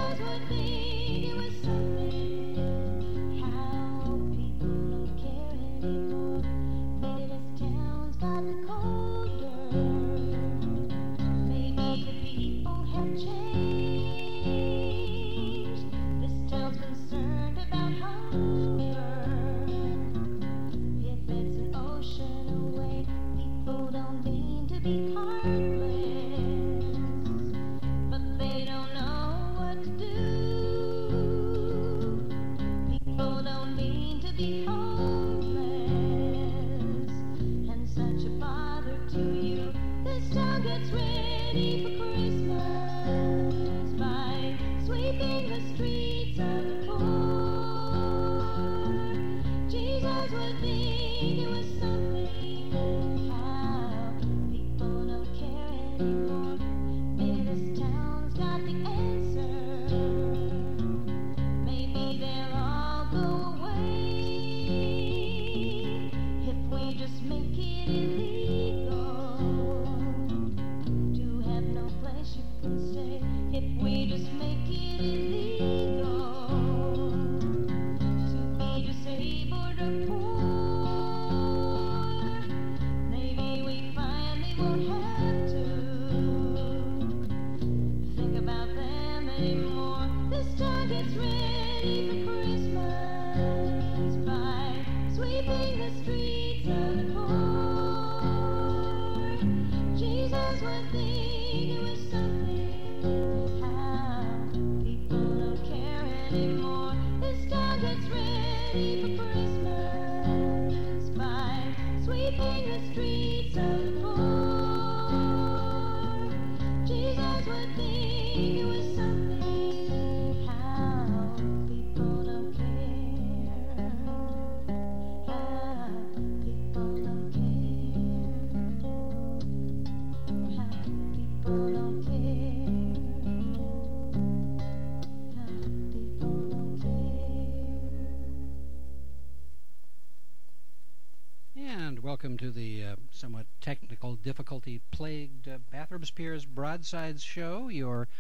Welcome to the somewhat technical difficulty-plagued Bathrooms Piers Broadsides show, your,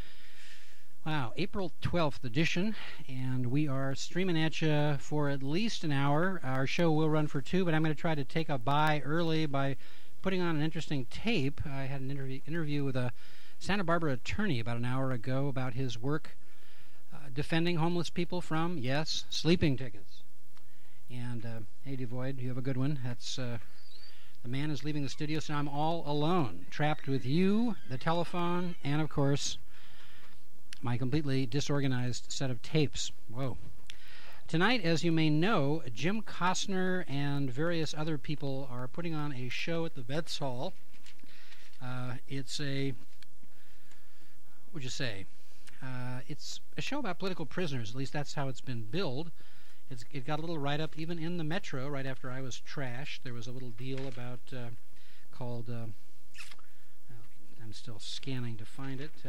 April 12th edition, and we are streaming at you for at least an hour. Our show will run for 2, but I'm going to try to take a bye early by putting on an interesting tape. I had an interview with a Santa Barbara attorney about an hour ago about his work defending homeless people from, yes, sleeping tickets. And, hey, Devoid, you have a good one. That's... The man is leaving the studio, so I'm all alone, trapped with you, the telephone, and, of course, my completely disorganized set of tapes. Whoa. Tonight, as you may know, Jim Costner and various other people are putting on a show at the Vets Hall. It's a... What would you say? It's a show about political prisoners. At least that's how it's been billed. It got a little write-up even in the Metro right after I was trashed. There was a little deal about called I'm still scanning to find it.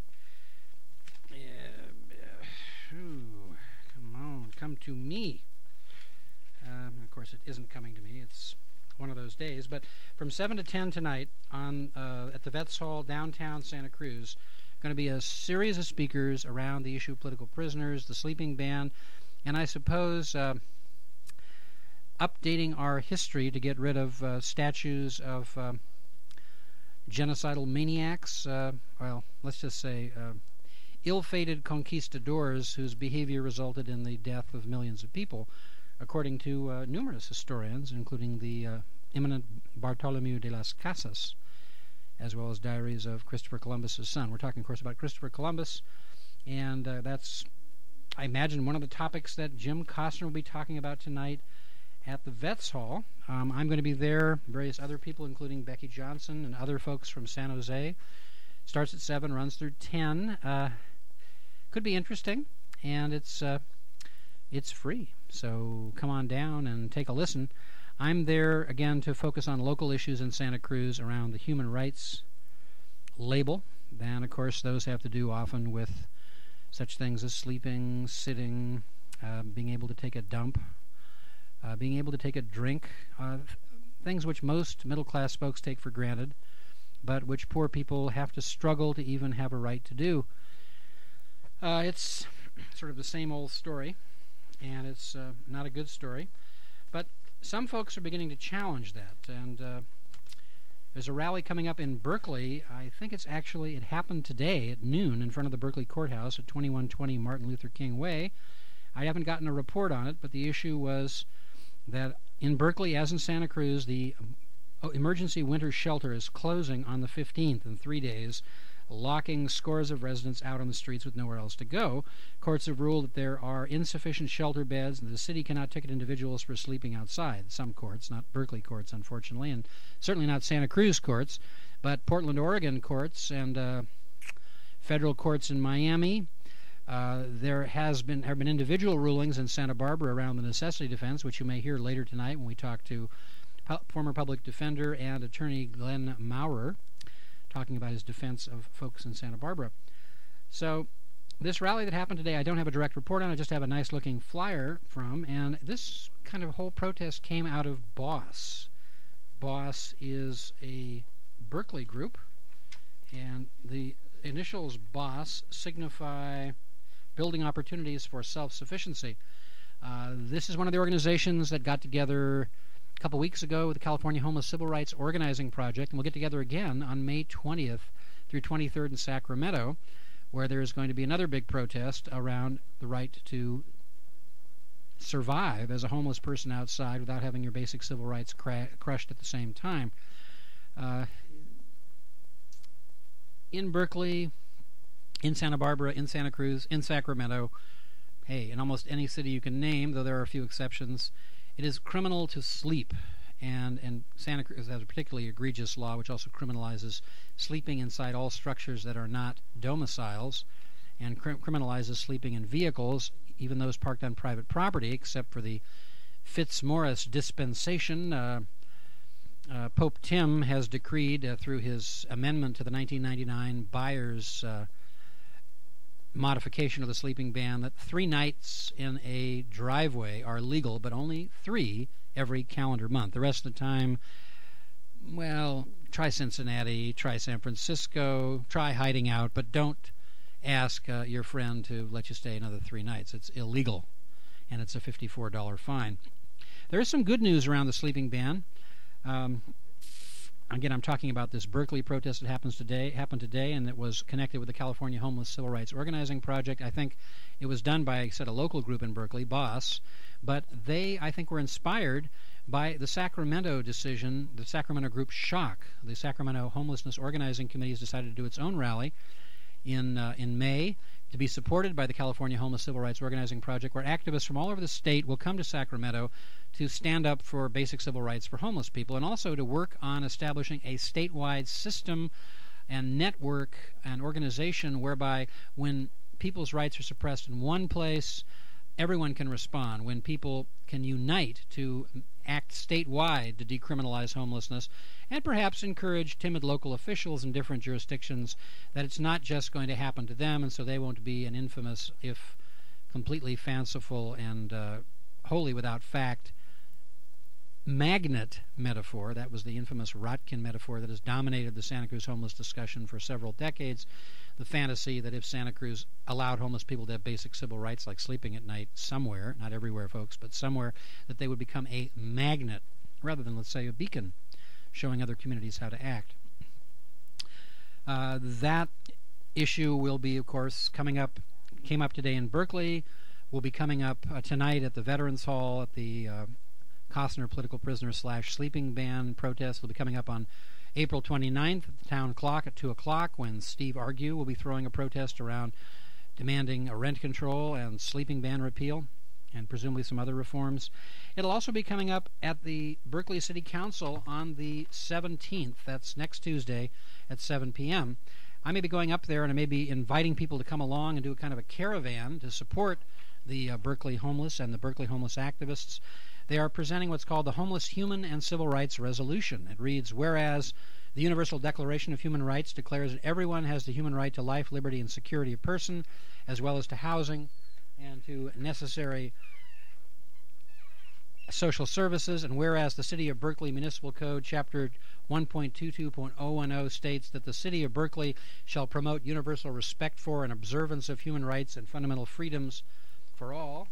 Come on, come to me. Of course, it isn't coming to me. It's one of those days. But from 7 to 10 tonight on at the Vets Hall, downtown Santa Cruz, going to be a series of speakers around the issue of political prisoners, the sleeping ban, and I suppose updating our history to get rid of statues of genocidal maniacs, let's just say ill-fated conquistadors whose behavior resulted in the death of millions of people, according to numerous historians, including the eminent Bartolomeu de las Casas, as well as diaries of Christopher Columbus's son. We're talking, of course, about Christopher Columbus, and that's, I imagine, one of the topics that Jim Costner will be talking about tonight at the Vets Hall. I'm going to be there, various other people, including Becky Johnson and other folks from San Jose. Starts at 7, runs through 10. Could be interesting, and it's free, so come on down and take a listen. I'm there, again, to focus on local issues in Santa Cruz around the human rights label. And, of course, those have to do often with such things as sleeping, sitting, being able to take a dump, being able to take a drink, things which most middle-class folks take for granted, but which poor people have to struggle to even have a right to do. It's sort of the same old story, and it's not a good story. But some folks are beginning to challenge that, and there's a rally coming up in Berkeley. I think it happened today at noon in front of the Berkeley Courthouse at 2120 Martin Luther King Way. I haven't gotten a report on it, but the issue was that in Berkeley, as in Santa Cruz, the emergency winter shelter is closing on the 15th in 3 days, locking scores of residents out on the streets with nowhere else to go. Courts have ruled that there are insufficient shelter beds and the city cannot ticket individuals for sleeping outside. Some courts, not Berkeley courts, unfortunately, and certainly not Santa Cruz courts, but Portland, Oregon courts and federal courts in Miami. There have been individual rulings in Santa Barbara around the necessity defense, which you may hear later tonight when we talk to former public defender and attorney Glenn Maurer, talking about his defense of folks in Santa Barbara. So this rally that happened today, I don't have a direct report on. I just have a nice-looking flyer from, and this kind of whole protest came out of BOSS. BOSS is a Berkeley group, and the initials BOSS signify Building Opportunities for Self-Sufficiency. This is one of the organizations that got together a couple weeks ago with the California Homeless Civil Rights Organizing Project, and we'll get together again on May 20th through 23rd in Sacramento, where there's going to be another big protest around the right to survive as a homeless person outside without having your basic civil rights crushed at the same time. In Berkeley, in Santa Barbara, in Santa Cruz, in Sacramento, in almost any city you can name, though there are a few exceptions, it is criminal to sleep, and Santa Cruz has a particularly egregious law which also criminalizes sleeping inside all structures that are not domiciles, and criminalizes sleeping in vehicles, even those parked on private property, except for the Fitzmaurice dispensation. Pope Tim has decreed through his amendment to the 1999 Byers modification of the sleeping ban that 3 nights in a driveway are legal, but only 3 every calendar month. The rest of the time, well, try Cincinnati, try San Francisco, try hiding out, but don't ask your friend to let you stay another 3 nights. It's illegal, and it's a $54 fine. There is some good news around the sleeping ban. Again, I'm talking about this Berkeley protest that happened today, and it was connected with the California Homeless Civil Rights Organizing Project. I think it was done by, I said, a local group in Berkeley, BOSS, but they, I think, were inspired by the Sacramento decision, the Sacramento group SHOCK. The Sacramento Homelessness Organizing Committee has decided to do its own rally in May to be supported by the California Homeless Civil Rights Organizing Project, where activists from all over the state will come to Sacramento to stand up for basic civil rights for homeless people, and also to work on establishing a statewide system and network and organization whereby when people's rights are suppressed in one place, everyone can respond. When people can unite to act statewide to decriminalize homelessness, and perhaps encourage timid local officials in different jurisdictions that it's not just going to happen to them, and so they won't be an infamous, if completely fanciful and wholly without fact, magnet metaphor. That was the infamous Rotkin metaphor that has dominated the Santa Cruz homeless discussion for several decades. The fantasy that if Santa Cruz allowed homeless people to have basic civil rights like sleeping at night somewhere, not everywhere, folks, but somewhere, that they would become a magnet rather than, let's say, a beacon showing other communities how to act. That issue will be, of course, came up today in Berkeley, will be coming up tonight at the Veterans Hall at the Costner political prisoner / sleeping ban protest. Will be coming up on April 29th at the town clock at 2 o'clock when Steve Argue will be throwing a protest around demanding a rent control and sleeping ban repeal, and presumably some other reforms. It'll also be coming up at the Berkeley City Council on the 17th. That's next Tuesday at 7 p.m. I may be going up there, and I may be inviting people to come along and do a kind of a caravan to support the Berkeley homeless and the Berkeley homeless activists. They are presenting what's called the Homeless Human and Civil Rights Resolution. It reads, whereas the Universal Declaration of Human Rights declares that everyone has the human right to life, liberty, and security of person, as well as to housing and to necessary social services, and whereas the City of Berkeley Municipal Code, Chapter 1.22.010 states that the City of Berkeley shall promote universal respect for and observance of human rights and fundamental freedoms for all.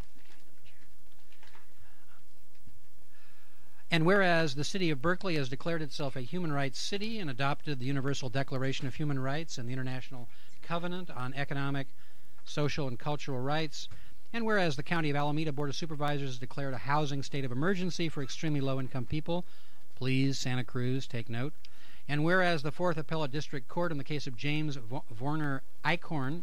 And whereas the City of Berkeley has declared itself a human rights city and adopted the Universal Declaration of Human Rights and the International Covenant on Economic, Social, and Cultural Rights, and whereas the County of Alameda Board of Supervisors has declared a housing state of emergency for extremely low-income people, please, Santa Cruz, take note, and whereas the Fourth Appellate District Court in the case of James Vorner Eichhorn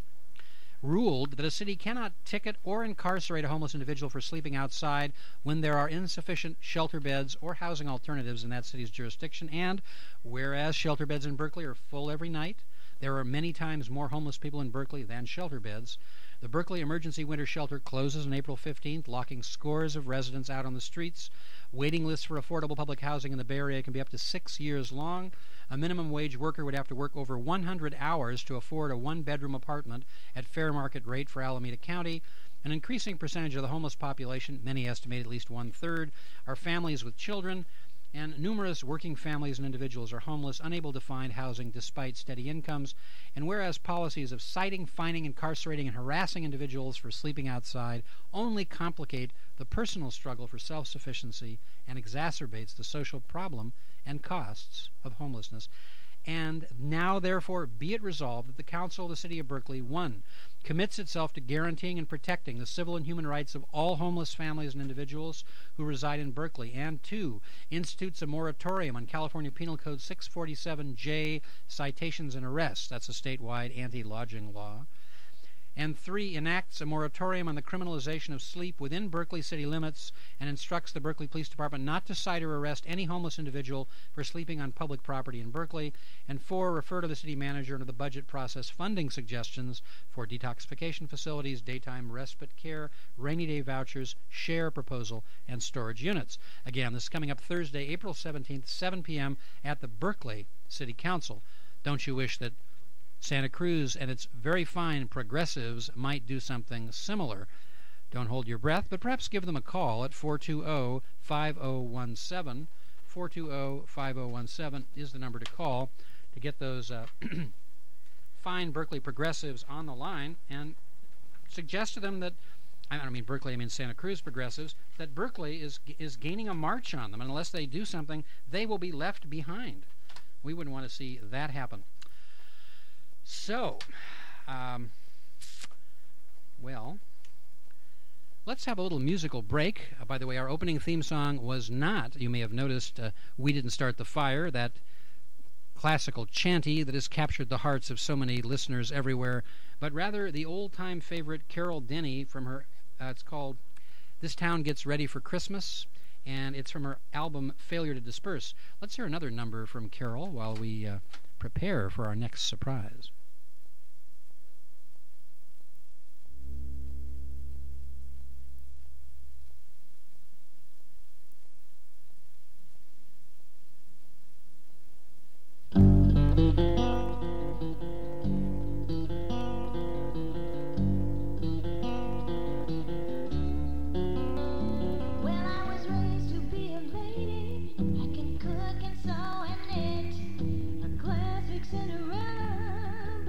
ruled that a city cannot ticket or incarcerate a homeless individual for sleeping outside when there are insufficient shelter beds or housing alternatives in that city's jurisdiction, and whereas shelter beds in Berkeley are full every night, there are many times more homeless people in Berkeley than shelter beds. The Berkeley Emergency Winter Shelter closes on April 15th, locking scores of residents out on the streets. Waiting lists for affordable public housing in the Bay Area can be up to 6 years long. A minimum wage worker would have to work over 100 hours to afford a one-bedroom apartment at fair market rate for Alameda County. An increasing percentage of the homeless population, many estimate at least one-third, are families with children, and numerous working families and individuals are homeless, unable to find housing despite steady incomes. And whereas policies of citing, fining, incarcerating, and harassing individuals for sleeping outside only complicate the personal struggle for self-sufficiency and exacerbates the social problem and costs of homelessness. And now, therefore, be it resolved that the Council of the City of Berkeley, 1, commits itself to guaranteeing and protecting the civil and human rights of all homeless families and individuals who reside in Berkeley, and 2, institutes a moratorium on California Penal Code 647J, citations and arrests, that's a statewide anti-lodging law, and 3, enacts a moratorium on the criminalization of sleep within Berkeley city limits and instructs the Berkeley Police Department not to cite or arrest any homeless individual for sleeping on public property in Berkeley, and 4, refer to the city manager under the budget process funding suggestions for detoxification facilities, daytime respite care, rainy day vouchers, share proposal, and storage units. Again, this is coming up Thursday, April 17th, 7 p.m. at the Berkeley City Council. Don't you wish that Santa Cruz and its very fine progressives might do something similar? Don't hold your breath, but perhaps give them a call at 420-5017. 420-5017 is the number to call to get those fine Berkeley progressives on the line and suggest to them that, I don't mean Berkeley, I mean Santa Cruz progressives, that Berkeley is gaining a march on them, and unless they do something, they will be left behind. We wouldn't want to see that happen. So, well, let's have a little musical break. By the way, our opening theme song was not, you may have noticed, We Didn't Start the Fire, that classical chanty that has captured the hearts of so many listeners everywhere, but rather the old-time favorite Carol Denny from her, it's called This Town Gets Ready for Christmas, and it's from her album Failure to Disperse. Let's hear another number from Carol while we prepare for our next surprise. Cinderella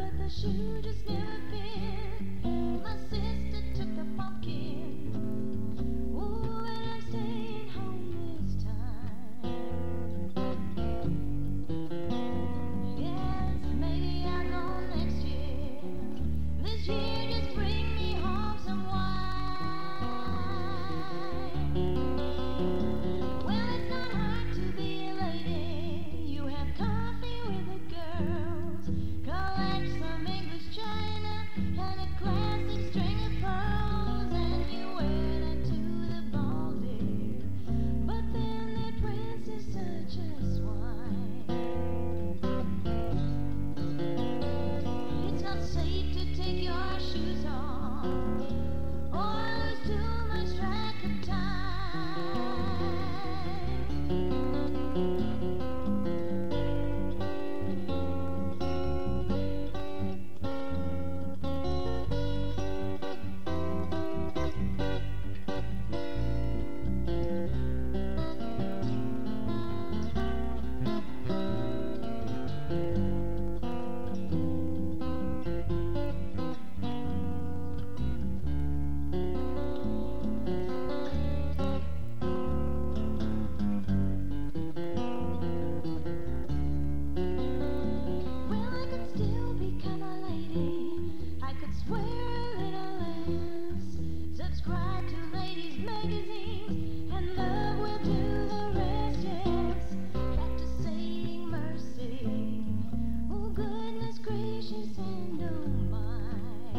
magazines, and love will do the rest, yes. Practicing mercy. Oh, goodness gracious, and oh my.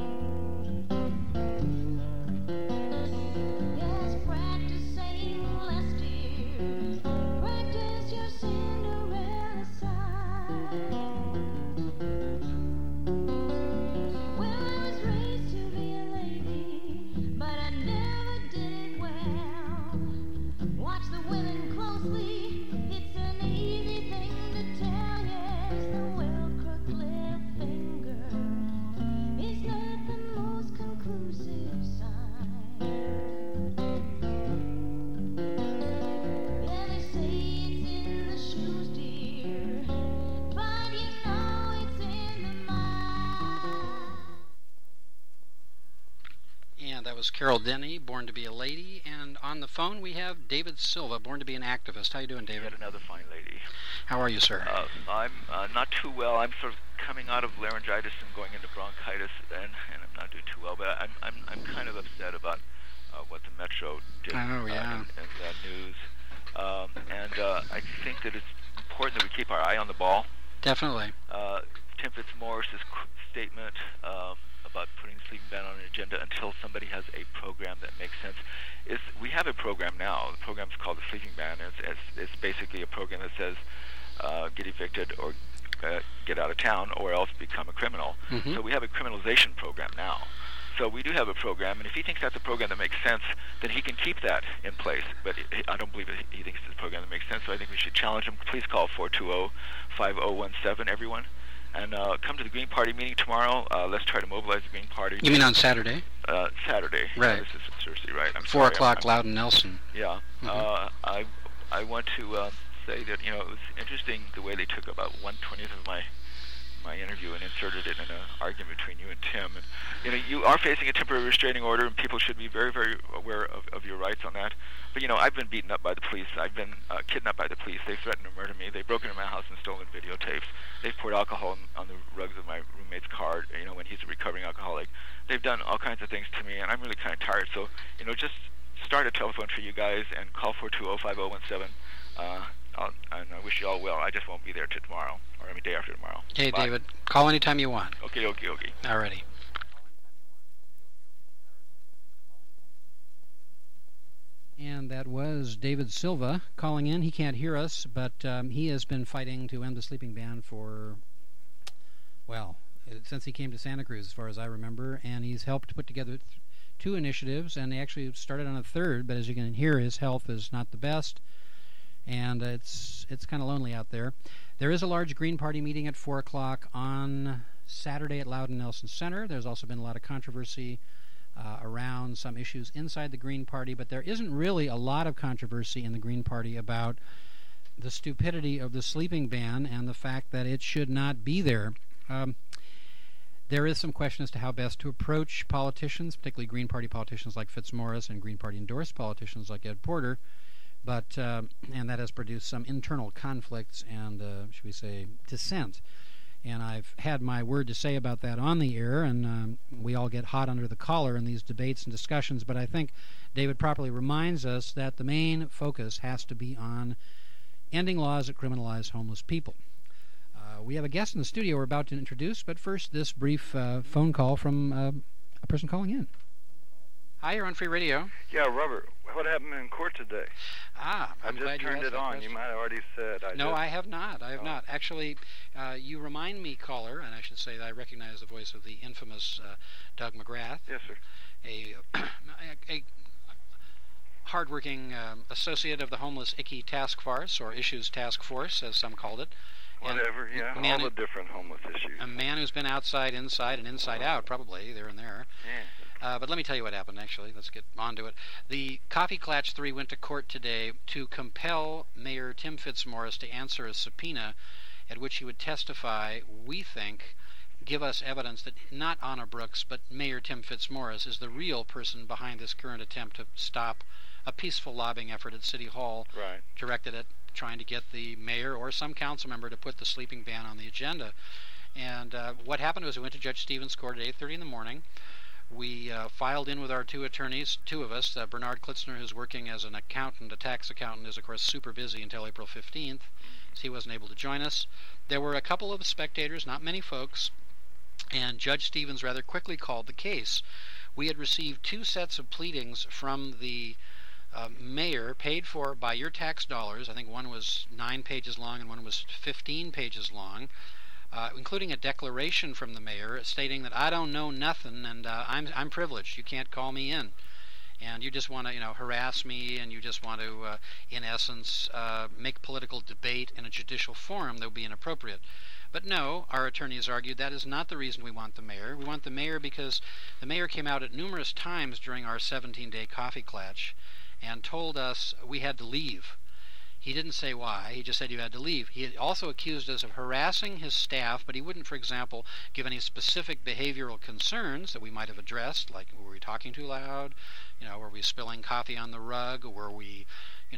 Yes, practice saying less, dear. Practice your Cinderella side. Well, I was raised to be a lady, but I never did it well. Watch the women closely, it's an easy thing to tell. Yes, the well-crooked little finger is not the most conclusive sign. Yeah, they say it's in the shoes, dear, but you know it's in the mind. And that was Carol Denny, Born to be a Lady. And on the phone we have David Silva, Born to be an Activist. How you doing, David? Yet another fine lady. How are you, sir? I'm not too well. I'm sort of coming out of laryngitis and going into bronchitis, and I'm not doing too well. But I'm kind of upset about what the Metro did Oh, yeah. in the news, and I think that it's important that we keep our eye on the ball. Definitely. Tim Fitzmaurice's statement about putting sleeping ban on an agenda until somebody has a program that makes sense. We have a program now. The program is called the Sleeping Ban. It's basically a program that says get evicted or get out of town or else become a criminal. Mm-hmm. So we have a criminalization program now. So we do have a program, and if he thinks that's a program that makes sense, then he can keep that in place. But I don't believe that he thinks it's a program that makes sense, so I think we should challenge him. Please call 420-5017, everyone. And come to the Green Party meeting tomorrow. Let's try to mobilize the Green Party. You mean on Saturday? Saturday. Right. This is Thursday, right? 4 o'clock, Loudon Nelson. Yeah. Mm-hmm. I want to say that, it was interesting the way they took about 1/20th of my interview and inserted it in an argument between you and Tim. And, you are facing a temporary restraining order, and people should be very, very aware of your rights on that. But, I've been beaten up by the police. I've been kidnapped by the police. They've threatened to murder me. They've broken into my house and stolen videotapes. They've poured alcohol on the rugs of my roommate's car, when he's a recovering alcoholic. They've done all kinds of things to me, and I'm really kind of tired. So, just start a telephone for you guys and call 420-5017. And I wish you all well. I just won't be there till tomorrow, or day after tomorrow. Hey, Bye. David, call anytime you want. Okay. Alrighty. And that was David Silva calling in. He can't hear us, but he has been fighting to end the sleeping ban for, since he came to Santa Cruz, as far as I remember. And he's helped put together 2 initiatives, and they actually started on a 3rd. But as you can hear, his health is not the best, and it's kind of lonely out there. There is a large Green Party meeting at 4 o'clock on Saturday at Loudon Nelson Center. There's also been a lot of controversy around some issues inside the Green Party, but there isn't really a lot of controversy in the Green Party about the stupidity of the sleeping ban and the fact that it should not be there. There is some question as to how best to approach politicians, particularly Green Party politicians like Fitzmaurice and Green Party endorsed politicians like Ed Porter, but and that has produced some internal conflicts and, should we say, dissent. And I've had my word to say about that on the air, and we all get hot under the collar in these debates and discussions, but I think David properly reminds us that the main focus has to be on ending laws that criminalize homeless people. We have a guest in the studio we're about to introduce, but first this brief phone call from a person calling in. Hi, you're on Free Radio. Yeah, Robert, what happened in court today? I'm I glad just you turned asked it that on. question. You might have already said. I have not. I have not. Actually, you remind me, caller, and I should say that I recognize the voice of the infamous Doug McGrath. Yes, sir. A hardworking associate of the Homeless ICKY Task Force, or Issues Task Force, as some called it. Whatever, yeah, all the different homeless issues. A man who's been outside, inside, and inside out, probably, there and there. Yeah. But let me tell you what happened, actually. Let's get on to it. The Coffee Klatch 3 went to court today to compel Mayor Tim Fitzmaurice to answer a subpoena at which he would testify, we think, give us evidence that not Anna Brooks, but Mayor Tim Fitzmaurice is the real person behind this current attempt to stop a peaceful lobbying effort at City Hall, right, directed at trying to get the mayor or some council member to put the sleeping ban on the agenda. And what happened was we went to Judge Stevens' court at 8:30 in the morning. We filed in with our two attorneys, two of us. Bernard Klitzner, who's working as an accountant, a tax accountant, is of course super busy until April 15th, so he wasn't able to join us. There were a couple of spectators, not many folks, and Judge Stevens rather quickly called the case. We had received 2 sets of pleadings from the mayor, paid for by your tax dollars. I think one was 9 pages long and one was 15 pages long, including a declaration from the mayor stating that I don't know nothing and I'm privileged. You can't call me in, and you just want to harass me, and you just want to in essence make political debate in a judicial forum that would be inappropriate. But no, our attorneys argued that is not the reason we want the mayor. We want the mayor because the mayor came out at numerous times during our 17-day coffee klatch and told us we had to leave. He didn't say why, he just said you had to leave. He had also accused us of harassing his staff, but he wouldn't, for example, give any specific behavioral concerns that we might have addressed, like were we talking too loud, were we spilling coffee on the rug, were we,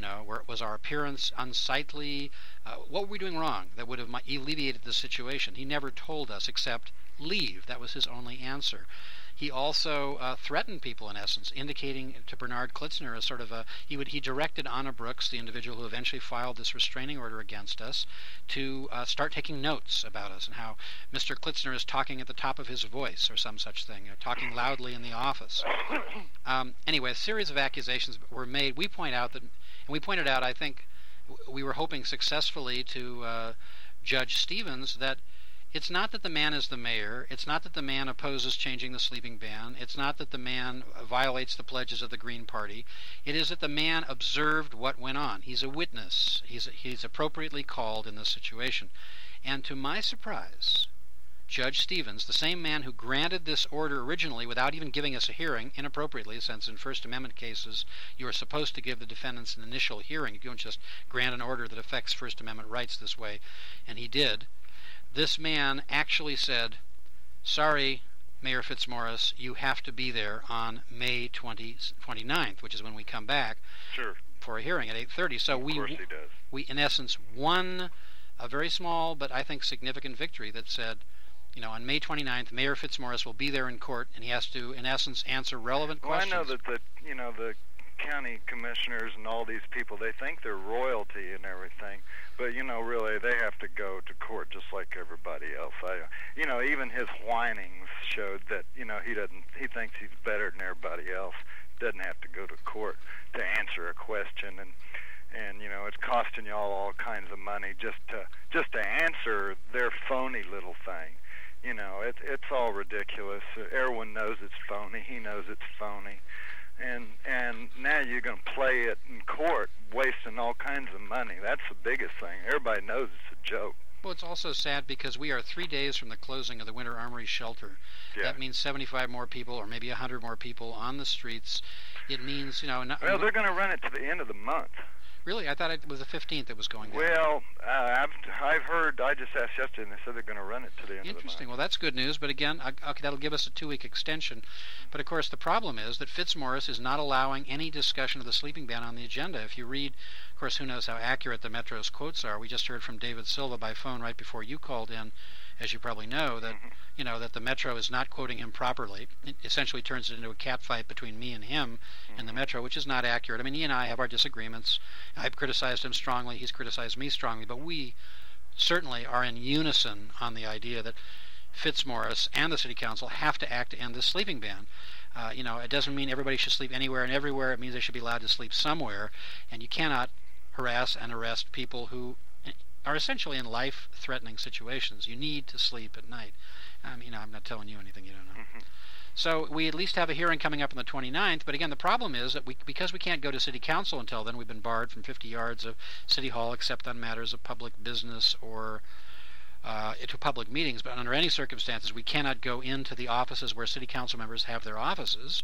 was our appearance unsightly, what were we doing wrong that would have alleviated the situation? He never told us except leave. That was his only answer. He also threatened people, in essence, indicating to Bernard Klitzner as sort of he directed Anna Brooks, the individual who eventually filed this restraining order against us, to start taking notes about us and how Mr. Klitzner is talking at the top of his voice or some such thing, talking loudly in the office. Anyway, a series of accusations were made. We pointed out, I think we were hoping successfully to Judge Stevens, that it's not that the man is the mayor. It's not that the man opposes changing the sleeping ban. It's not that the man violates the pledges of the Green Party. It is that the man observed what went on. He's a witness. He's appropriately called in this situation. And to my surprise, Judge Stevens, the same man who granted this order originally without even giving us a hearing, inappropriately, since in First Amendment cases you are supposed to give the defendants an initial hearing. You don't just grant an order that affects First Amendment rights this way, and he did. This man actually said, sorry, Mayor Fitzmaurice, you have to be there on May 29th, which is when we come back for a hearing at 8:30. So of course he does. We, in essence, won a very small but I think significant victory that said, on May 29th, Mayor Fitzmaurice will be there in court, and he has to, in essence, answer relevant questions. Well, I know that the county commissioners and all these people, they think they're royalty and everything, but really they have to go to court just like everybody else. Even his whinings showed that he thinks he's better than everybody else. Doesn't have to go to court to answer a question, and it's costing y'all all kinds of money just to answer their phony little thing. It's all ridiculous. Everyone knows it's phony. He knows it's phony. And now you're going to play it in court, wasting all kinds of money. That's the biggest thing. Everybody knows it's a joke. Well, it's also sad because we are 3 days from the closing of the Winter Armory shelter. Yeah. That means 75 more people, or maybe 100 more people on the streets. It means, well, they're going to run it to the end of the month. Really? I thought it was the 15th it was going down. Well, I've heard, I just asked yesterday, and they said they're going to run it to the end of the month. Interesting. Well, that's good news, but again, okay, that'll give us a 2-week extension. But, of course, the problem is that Fitzmaurice is not allowing any discussion of the sleeping ban on the agenda. If you read, of course, who knows how accurate the Metro's quotes are. We just heard from David Silva by phone right before you called in, as you probably know, that that the Metro is not quoting him properly. It essentially turns it into a catfight between me and him and the Metro, which is not accurate. I mean, he and I have our disagreements. I've criticized him strongly. He's criticized me strongly. But we certainly are in unison on the idea that Fitzmaurice and the City Council have to act to end this sleeping ban. It doesn't mean everybody should sleep anywhere and everywhere. It means they should be allowed to sleep somewhere. And you cannot harass and arrest people who are essentially in life-threatening situations. You need to sleep at night. I'm not telling you anything you don't know. So we at least have a hearing coming up on the 29th, but again, the problem is that because we can't go to City Council until then, we've been barred from 50 yards of City Hall except on matters of public business or to public meetings, but under any circumstances, we cannot go into the offices where City Council members have their offices.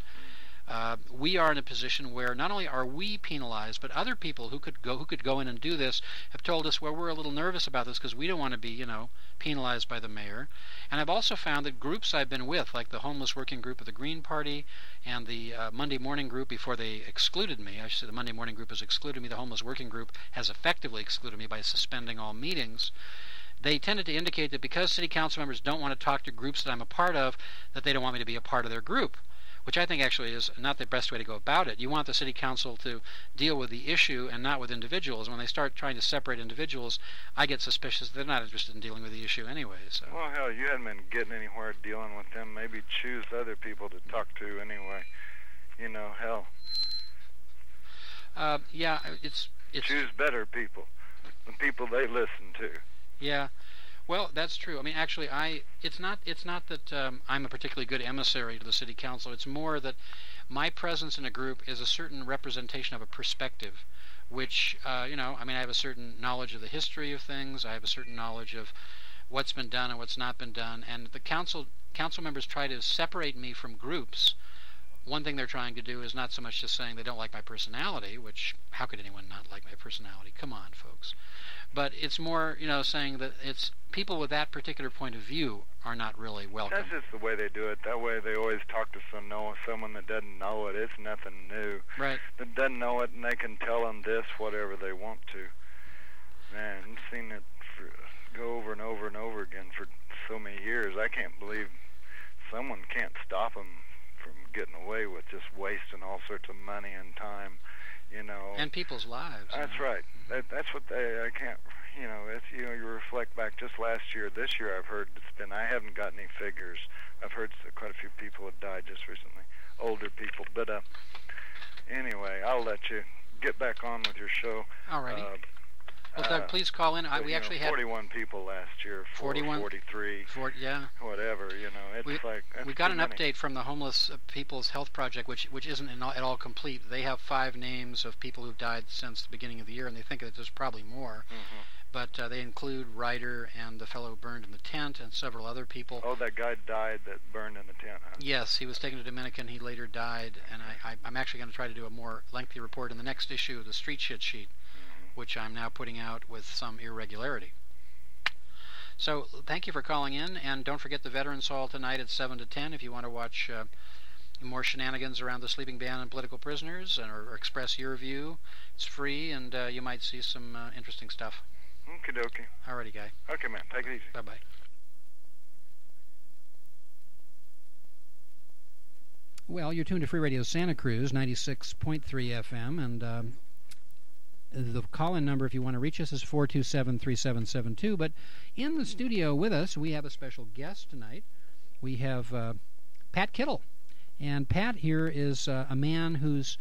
We are in a position where not only are we penalized, but other people who could go in and do this have told us, well, we're a little nervous about this because we don't want to be, penalized by the mayor. And I've also found that groups I've been with, like the Homeless Working Group of the Green Party and the Monday Morning Group, before they excluded me, I should say the Monday Morning Group has excluded me, the Homeless Working Group has effectively excluded me by suspending all meetings. They tended to indicate that because City Council members don't want to talk to groups that I'm a part of, that they don't want me to be a part of their group. which I think actually is not the best way to go about it. You want the city council to deal with the issue and not with individuals. When they start trying to separate individuals, I get suspicious they're not interested in dealing with the issue anyway. So. Well, hell, you hadn't been getting anywhere dealing with them. Maybe choose other people to talk to anyway. You know, hell. Yeah, it's choose better people, the people they listen to. Yeah, well, that's true. I mean, actually, it's not that I'm a particularly good emissary to the city council. It's more that my presence in a group is a certain representation of a perspective, which I mean, I have a certain knowledge of the history of things. I have a certain knowledge of what's been done and what's not been done. And the council members try to separate me from groups. One thing they're trying to do is not so much just saying they don't like my personality, which how could anyone not like my personality? Come on, folks. But it's more, saying that it's people with that particular point of view are not really welcome. That's just the way they do it. That way they always talk to someone that doesn't know it. It's nothing new. Right. That doesn't know it, and they can tell them this, whatever they want to. Man, I've seen it go over and over and over again for so many years. I can't believe someone can't stop them from getting away with just wasting all sorts of money and time, and people's lives. That's right. That's what I can't. It's you reflect back just last year. This year I've heard it's been. I haven't got any figures. I've heard quite a few people have died just recently, older people. But anyway, I'll let you get back on with your show. Alrighty. Well, Doug, please call in. We actually had 41 people last year. 41, 43. Yeah. Whatever. It's we got an update from the Homeless People's Health Project, which isn't at all complete. They have 5 names of people who've died since the beginning of the year, and they think that there's probably more. Mm-hmm. But they include Ryder and the fellow who burned in the tent and several other people. Oh, that guy died that burned in the tent, huh? Yes, he was taken to Dominican. He later died, and I'm actually going to try to do a more lengthy report in the next issue of the Street Shit Sheet, which I'm now putting out with some irregularity. So thank you for calling in, and don't forget the Veterans Hall tonight at 7 to 10 if you want to watch more shenanigans around the sleeping ban and political prisoners, or express your view. It's free, and you might see some interesting stuff. Okie dokie. Alrighty, guy. Okay, man. Take it easy. Bye-bye. Well, you're tuned to Free Radio Santa Cruz, 96.3 FM, and the call-in number, if you want to reach us, is 427-3772. But in the studio with us, we have a special guest tonight. We have Pat Kittle. And Pat here is a man who's,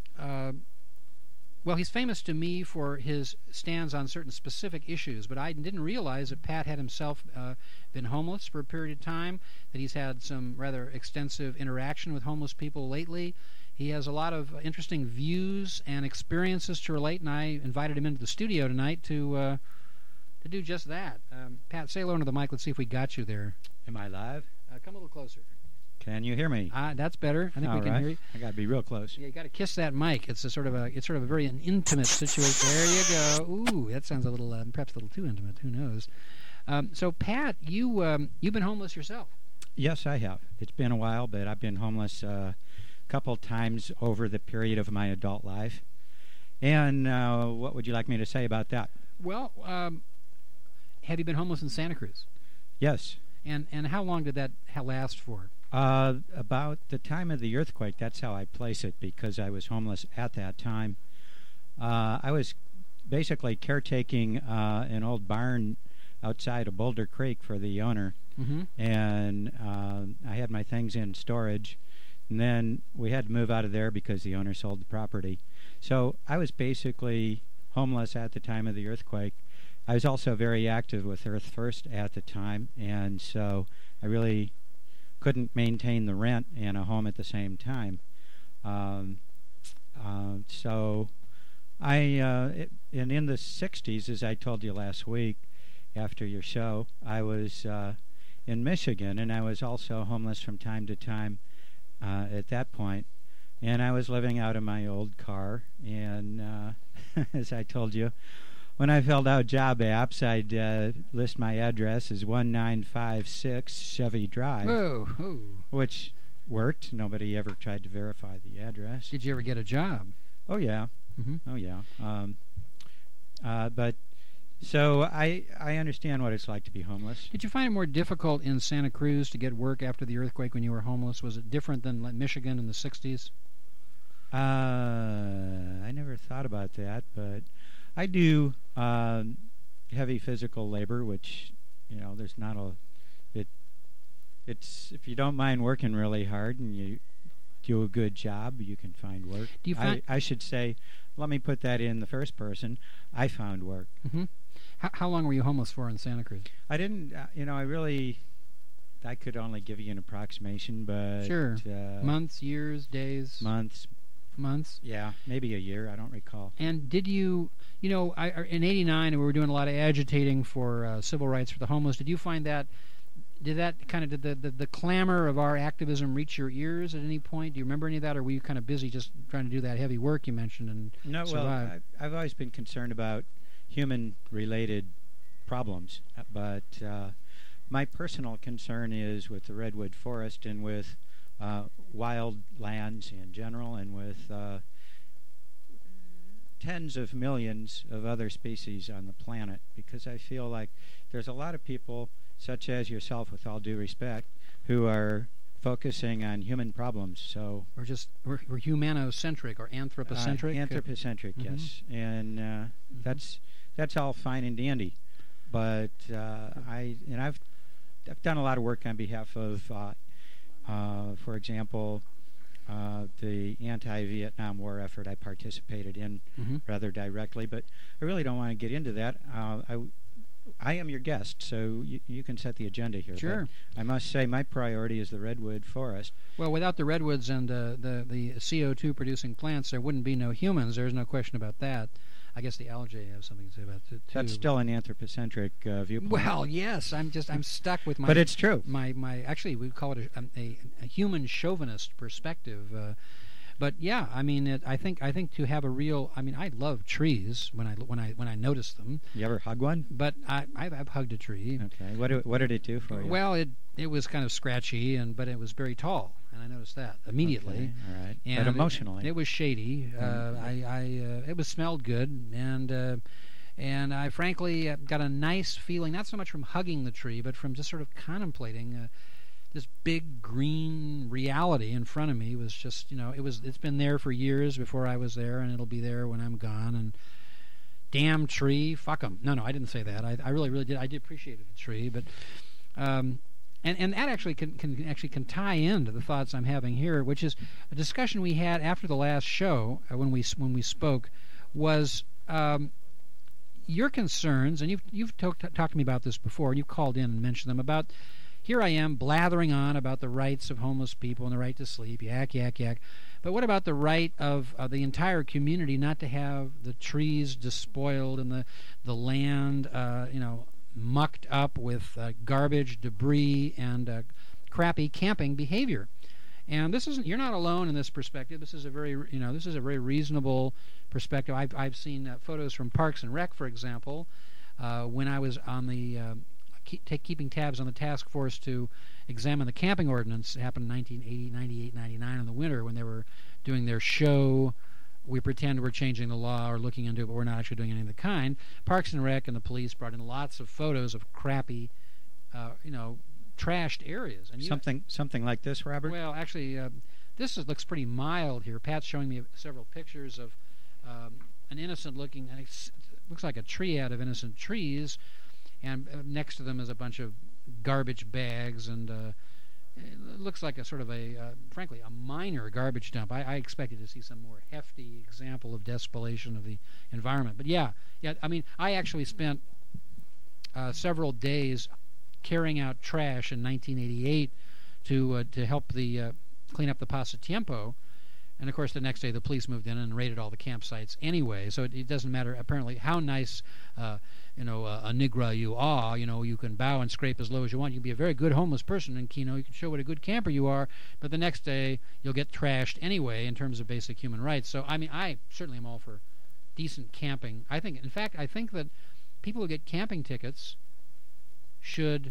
he's famous to me for his stands on certain specific issues. But I didn't realize that Pat had himself been homeless for a period of time, that he's had some rather extensive interaction with homeless people lately. He has a lot of interesting views and experiences to relate, and I invited him into the studio tonight to do just that. Pat, say hello into the mic. Let's see if we got you there. Am I live? Come a little closer. Can you hear me? That's better. I think we can hear you. I got to be real close. Yeah, you got to kiss that mic. It's sort of a very intimate situation. There you go. Ooh, that sounds a little perhaps a little too intimate. Who knows? So, Pat, you've been homeless yourself. Yes, I have. It's been a while, but I've been homeless couple times over the period of my adult life. And what would you like me to say about that? Well, have you been homeless in Santa Cruz? Yes. And how long did that last for? About the time of the earthquake. That's how I place it, because I was homeless at that time. I was basically caretaking an old barn outside of Boulder Creek for the owner. Mm-hmm. And I had my things in storage. And then we had to move out of there because the owner sold the property. So I was basically homeless at the time of the earthquake. I was also very active with Earth First at the time, and so I really couldn't maintain the rent and a home at the same time. So and in the 60s, as I told you last week after your show, I was in Michigan, and I was also homeless from time to time at that point. And I was living out of my old car, and as I told you, when I filled out job apps, I'd list my address as 1956 Chevy Drive, which worked. Nobody ever tried to verify the address. Did you ever get a job? Oh, yeah. Mm-hmm. Oh, yeah. But So I understand what it's like to be homeless. Did you find it more difficult in Santa Cruz to get work after the earthquake when you were homeless? Was it different than like Michigan in the 60s? I never thought about that, but I do heavy physical labor, which, there's not it's if you don't mind working really hard and you do a good job, you can find work. Do you find I should say, let me put that in the first person. I found work. Mm-hmm. How long were you homeless for in Santa Cruz? I didn't, I could only give you an approximation, but... Sure. Months, years, days? Months. Months? Yeah, maybe a year. I don't recall. And did you, in '89, we were doing a lot of agitating for civil rights for the homeless. Did you find that, did the clamor of our activism reach your ears at any point? Do you remember any of that, or were you kind of busy just trying to do that heavy work you mentioned and No, survive? well, I've always been concerned about human-related problems, but my personal concern is with the redwood forest and with wild lands in general, and with tens of millions of other species on the planet, because I feel like there's a lot of people, such as yourself, with all due respect, who are focusing on human problems. So we're humanocentric or anthropocentric. Anthropocentric, Mhm. yes, and that's all fine and dandy, but I've done a lot of work on behalf of, for example, the anti-Vietnam War effort I participated in Mhm. rather directly, but I really don't want to get into that. I am your guest, so you can set the agenda here. Sure. But I must say my priority is the redwood forest. Well, without the redwoods and the CO2 producing plants, there wouldn't be no humans. There's no question about that. I guess the algae have something to say about it too. That's still an anthropocentric viewpoint. Well, yes. I'm stuck with my. But it's true. My actually we call it a human chauvinist perspective. But yeah, I mean, I think to have a real. I mean, I love trees when I notice them. You ever hug one? But I've hugged a tree. Okay. What did it do for you? Well, it was kind of scratchy, but it was very tall, and I noticed that immediately. Okay, all right. And But emotionally, it was shady. It was smelled good, and I frankly got a nice feeling, not so much from hugging the tree, but from just sort of contemplating this big green reality in front of me. It was just, it's been there for years before I was there, and it'll be there when I'm gone. And damn tree, fuck 'em. No, I didn't say that. I really did. I did appreciate the tree, but. And that actually can tie into the thoughts I'm having here, which is a discussion we had after the last show when we spoke, was your concerns, and you've talked to me about this before, and you've called in and mentioned them about. Here I am blathering on about the rights of homeless people and the right to sleep, yak. But what about the right of the entire community not to have the trees despoiled and the land, mucked up with garbage, debris, and crappy camping behavior? And you're not alone in this perspective. This is a very reasonable perspective. I've seen photos from Parks and Rec, for example, when I was on the keeping tabs on the task force to examine the camping ordinance. It happened in 1980, 98, 99 in the winter when they were doing their show. We pretend we're changing the law or looking into it, but we're not actually doing anything of the kind. Parks and Rec and the police brought in lots of photos of crappy, trashed areas. And something like this, Robert? Well, actually, this looks pretty mild here. Pat's showing me several pictures of an innocent-looking, looks like a triad of innocent trees, and next to them is a bunch of garbage bags, and it looks like a sort of frankly, a minor garbage dump. I expected to see some more hefty example of despoilation of the environment. But yeah, I mean, I actually spent several days carrying out trash in 1988 to help clean up the Pasatiempo. And, of course, the next day the police moved in and raided all the campsites anyway. So it doesn't matter, apparently, how nice, a Nigra you are. You can bow and scrape as low as you want. You can be a very good homeless person, and, you can show what a good camper you are. But the next day you'll get trashed anyway in terms of basic human rights. So, I mean, I certainly am all for decent camping. I think that people who get camping tickets should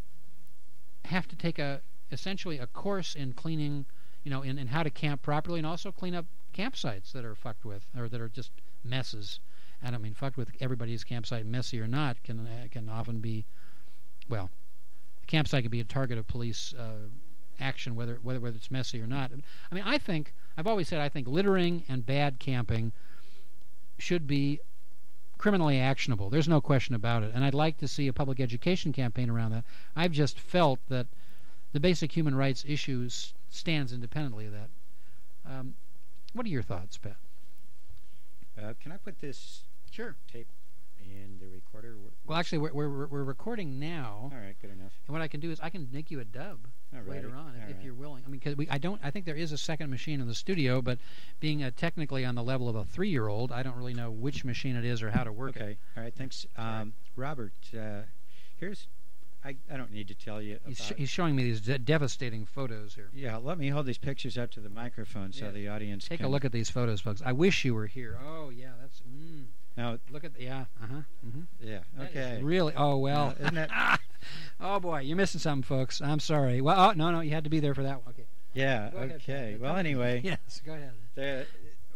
have to take essentially a course in cleaning, in how to camp properly, and also clean up campsites that are fucked with or that are just messes. I don't mean fucked with, everybody's campsite, messy or not, can often be, well, the campsite can be a target of police action, whether it's messy or not. I mean, I've always said I think littering and bad camping should be criminally actionable. There's no question about it. And I'd like to see a public education campaign around that. I've just felt that the basic human rights issues stands independently of that. What are your thoughts, Pat? Can I put this Sure. tape in the recorder? Well, actually, we're recording now. All right, good enough. And what I can do is I can make you a dub later Alrighty. on if Alright. you're willing. I mean, because I think there is a second machine in the studio, but being technically on the level of a 3-year-old, I don't really know which machine it is or how to work it. Okay. All right. Thanks, Robert. Here's. I don't need to tell you about. He's showing me these devastating photos here. Yeah. Let me hold these pictures up to the microphone so Yes. the audience Take can a look at these photos, folks. I wish you were here. Oh yeah, that's. Now. Look at yeah. Yeah. That is Okay. really. Oh well. Isn't it? Oh boy, you're missing something, folks. I'm sorry. Well, oh, no, you had to be there for that one. Okay. Yeah. Go ahead, Okay. Pat. Well, anyway. Yes. Go ahead.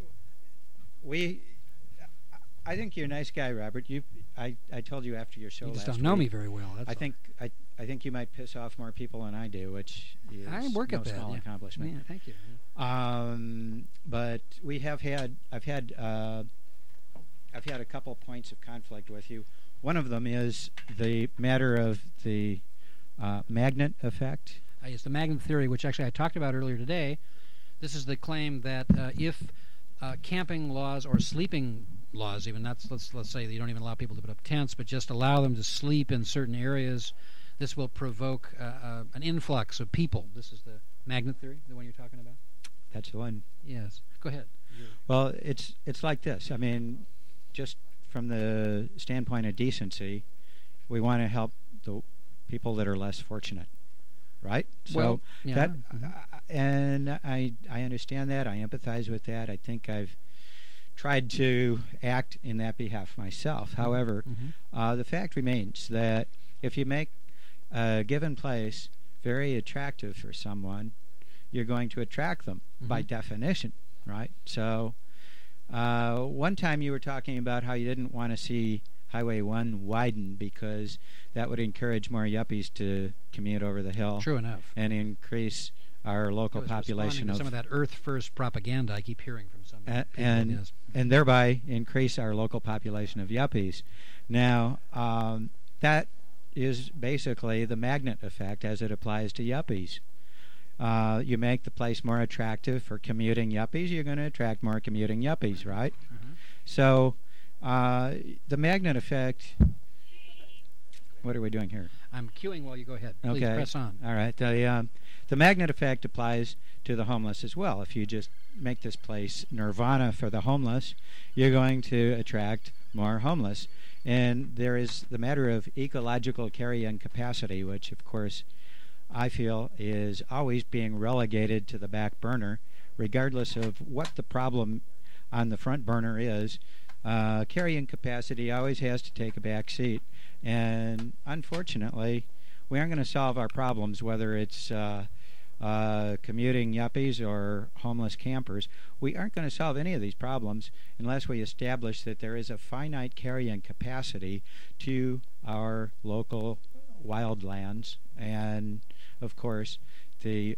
I think you're a nice guy, Robert. I told you after your show You just last don't know me week, very well. That's all. I think you might piss off more people than I do, which is I work no at that. small Yeah. accomplishment. Yeah, thank you. But I've had a couple points of conflict with you. One of them is the matter of the magnet effect. It's the magnet theory, which actually I talked about earlier today. This is the claim that if camping laws or sleeping laws, even let's say that you don't even allow people to put up tents, but just allow them to sleep in certain areas, this will provoke an influx of people. This is the magnet theory, the one you're talking about? That's the one. Yes. Go ahead. Well, it's like this. I mean, just from the standpoint of decency, we want to help the people that are less fortunate, right? Well, yeah. That, and I understand that. I empathize with that. I think I've tried to act in that behalf myself. However, the fact remains that if you make a given place very attractive for someone, you're going to attract them by definition, right? So one time you were talking about how you didn't want to see Highway 1 widen because that would encourage more yuppies to commute over the hill. True enough. And increase our local population of of some of that Earth First propaganda I keep hearing from some people. and thereby increase our local population of yuppies. Now, that is basically the magnet effect as it applies to yuppies. You make the place more attractive for commuting yuppies, you're going to attract more commuting yuppies, right? So the magnet effect. What are we doing here? I'm queuing while you go ahead. Please press on. All right. The magnet effect applies to the homeless as well. If you just make this place nirvana for the homeless, you're going to attract more homeless. And there is the matter of ecological carrying capacity, which, of course, I feel is always being relegated to the back burner, regardless of what the problem on the front burner is. Carrying capacity always has to take a back seat. And unfortunately, we aren't going to solve our problems, whether it's commuting yuppies or homeless campers. We aren't going to solve any of these problems unless we establish that there is a finite carrying capacity to our local wildlands. And, of course, the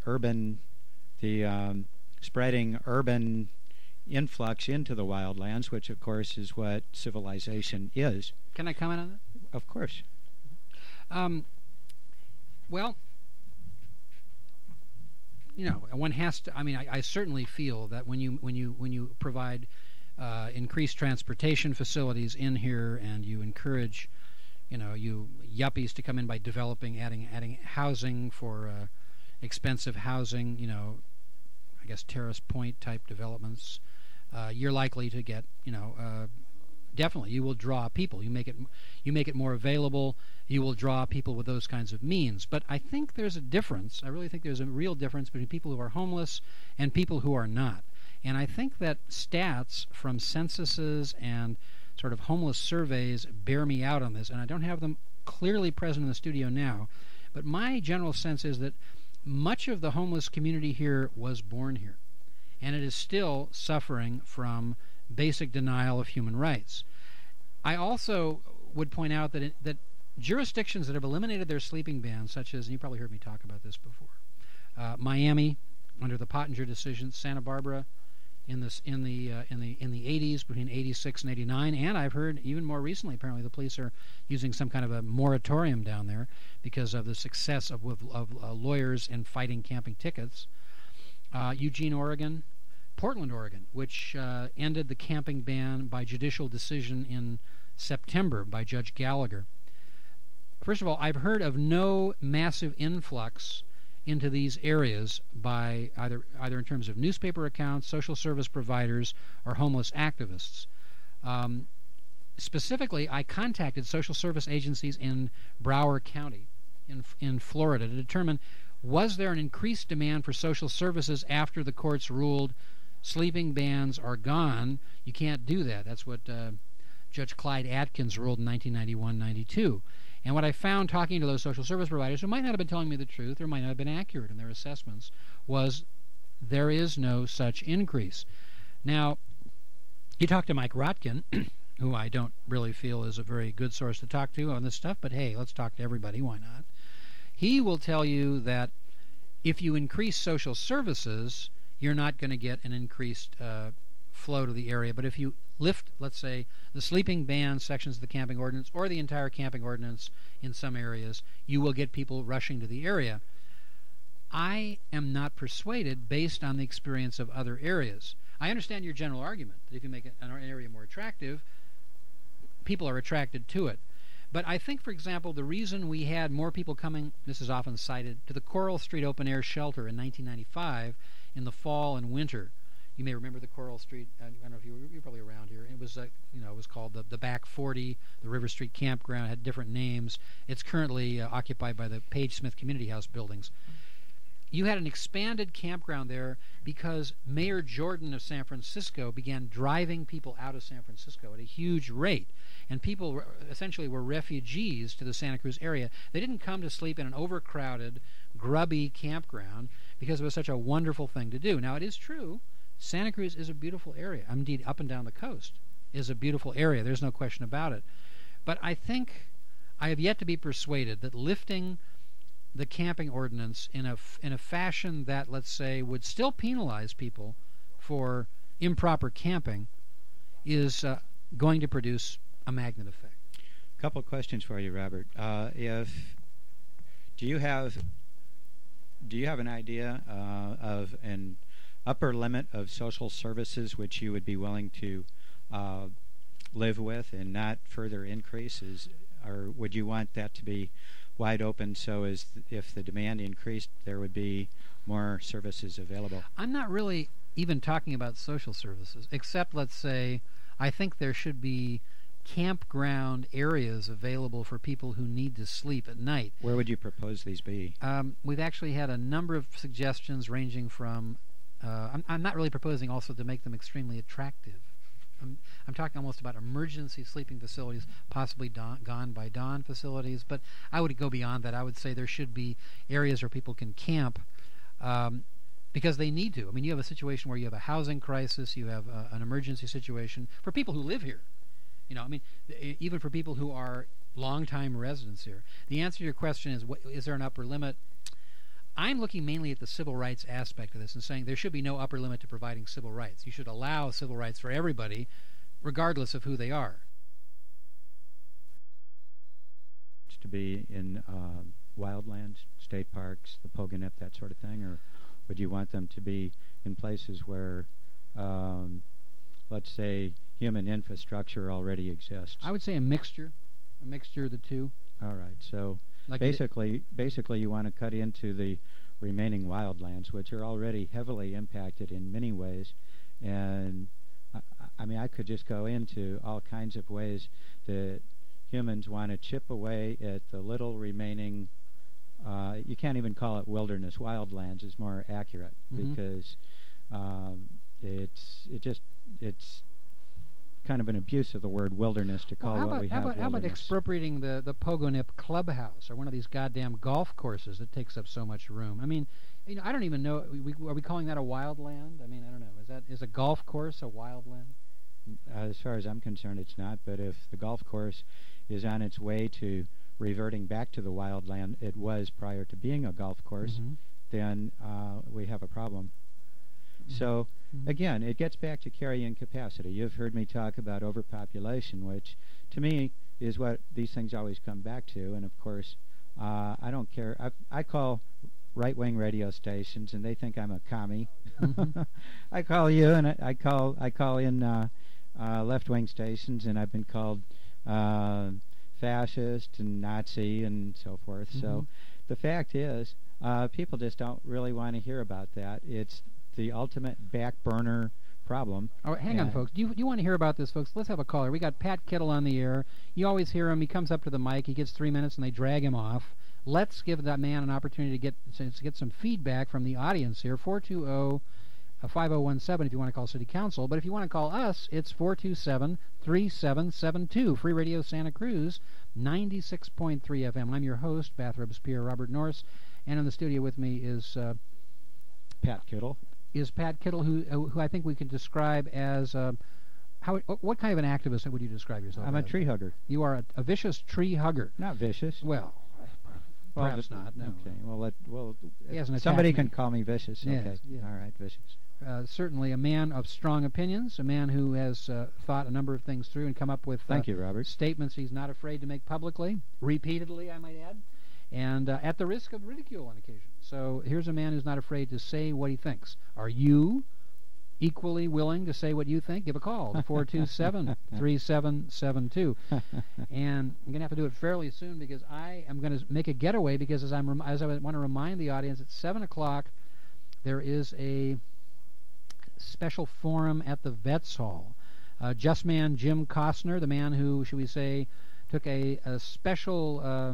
spreading urban influx into the wildlands, which, of course, is what civilization is. Can I comment on that? Of course. Well, one has to. I mean, I certainly feel that when you provide increased transportation facilities in here, and you encourage, you yuppies to come in by adding housing for expensive housing, I guess Terrace Point type developments, you're likely to get, definitely you will draw people. You make it more available. You will draw people with those kinds of means. But I think there's a difference. I really think there's a real difference between people who are homeless and people who are not. And I think that stats from censuses and sort of homeless surveys bear me out on this. And I don't have them clearly present in the studio now. But my general sense is that much of the homeless community here was born here. And it is still suffering from basic denial of human rights. I also would point out that jurisdictions that have eliminated their sleeping bans, such as, and you probably heard me talk about this before, Miami under the Pottinger decision, Santa Barbara in the 80s, between 86 and 89, and I've heard even more recently, apparently the police are using some kind of a moratorium down there because of the success of lawyers in fighting camping tickets. Eugene, Oregon, Portland, Oregon, which ended the camping ban by judicial decision in September by Judge Gallagher. First of all, I've heard of no massive influx into these areas by either in terms of newspaper accounts, social service providers, or homeless activists. Specifically, I contacted social service agencies in Broward County in Florida to determine, was there an increased demand for social services after the courts ruled sleeping bans are gone? You can't do that. That's what Judge Clyde Atkins ruled in 1991-92. And what I found talking to those social service providers, who might not have been telling me the truth or might not have been accurate in their assessments, was there is no such increase. Now, you talk to Mike Rotkin, who I don't really feel is a very good source to talk to on this stuff, but hey, let's talk to everybody, why not? He will tell you that if you increase social services, you're not going to get an increased flow to the area. But if you lift, let's say, the sleeping ban sections of the camping ordinance or the entire camping ordinance in some areas, you will get people rushing to the area. I am not persuaded based on the experience of other areas. I understand your general argument that if you make an area more attractive, people are attracted to it. But I think, for example, the reason we had more people coming, this is often cited, to the Coral Street Open Air Shelter in 1995 in the fall and winter. You may remember the Coral Street. I don't know if you're probably around here. It was, it was called the Back 40, the River Street Campground. It had different names. It's currently occupied by the Page Smith Community House buildings. You had an expanded campground there because Mayor Jordan of San Francisco began driving people out of San Francisco at a huge rate. And people essentially were refugees to the Santa Cruz area. They didn't come to sleep in an overcrowded, grubby campground because it was such a wonderful thing to do. Now, it is true, Santa Cruz is a beautiful area. Indeed, up and down the coast is a beautiful area. There's no question about it. But I think I have yet to be persuaded that lifting the camping ordinance in a fashion that, let's say, would still penalize people for improper camping is going to produce a magnet effect. A couple of questions for you, Robert. Do you have an idea of an upper limit of social services which you would be willing to live with and not further increases, or would you want that to be wide open so as if the demand increased there would be more services available? I'm not really even talking about social services, except, let's say, I think there should be campground areas available for people who need to sleep at night. Where would you propose these be? We've actually had a number of suggestions ranging from I'm not really proposing also to make them extremely attractive. I'm talking almost about emergency sleeping facilities, possibly gone by dawn facilities, but I would go beyond that. I would say there should be areas where people can camp because they need to. I mean, you have a situation where you have a housing crisis, you have an emergency situation for people who live here. Even for people who are long-time residents here. The answer to your question is there an upper limit? I'm looking mainly at the civil rights aspect of this and saying there should be no upper limit to providing civil rights. You should allow civil rights for everybody, regardless of who they are. To be in wildlands, state parks, the Pogonip, that sort of thing, or would you want them to be in places where, let's say, human infrastructure already exists? I would say a mixture of the two. All right, so basically you want to cut into the remaining wildlands, which are already heavily impacted in many ways. And I could just go into all kinds of ways that humans want to chip away at the little remaining. You can't even call it wilderness. Wildlands is more accurate because it's kind of an abuse of the word wilderness to call what we have wilderness. How about expropriating the Pogonip clubhouse or one of these goddamn golf courses that takes up so much room? I mean, I don't even know. Are we calling that a wildland? I mean, I don't know. Is a golf course a wildland? As far as I'm concerned, it's not. But if the golf course is on its way to reverting back to the wildland it was prior to being a golf course, Mhm. then we have a problem. So, again, it gets back to carrying capacity. You've heard me talk about overpopulation, which to me is what these things always come back to. And, of course, I don't care. I call right-wing radio stations, and they think I'm a commie. Mhm. I call you, and I call in left-wing stations, and I've been called fascist and Nazi and so forth. So the fact is, people just don't really want to hear about that. It's the ultimate back burner problem. Oh, hang on, folks. Do you want to hear about this, folks? Let's have a caller. We got Pat Kittle on the air. You always hear him. He comes up to the mic. He gets 3 minutes, and they drag him off. Let's give that man an opportunity to get some feedback from the audience here. 420-5017 if you want to call City Council. But if you want to call us, it's 427-3772. Free Radio Santa Cruz, 96.3 FM. I'm your host, Bathrobes Pier, Robert Norris. And in the studio with me is Pat Kittle. Pat Kittle, who I think we could describe as what kind of an activist would you describe yourself I'm as? a tree hugger. You are a vicious tree hugger. Not vicious. Well, perhaps not. No. Okay. Well, He hasn't somebody attacked can me. call me vicious. Yes, Okay. yeah. All right, vicious. Certainly a man of strong opinions, a man who has thought a number of things through and come up with Thank you, Robert. statements he's not afraid to make publicly, repeatedly, I might add, and at the risk of ridicule on occasion. So here's a man who's not afraid to say what he thinks. Are you equally willing to say what you think? Give a call to 427-3772. And I'm going to have to do it fairly soon because I am going to make a getaway because as I want to remind the audience, at 7 o'clock there is a special forum at the Vets Hall. Just Man Jim Costner, the man who, should we say, took a special...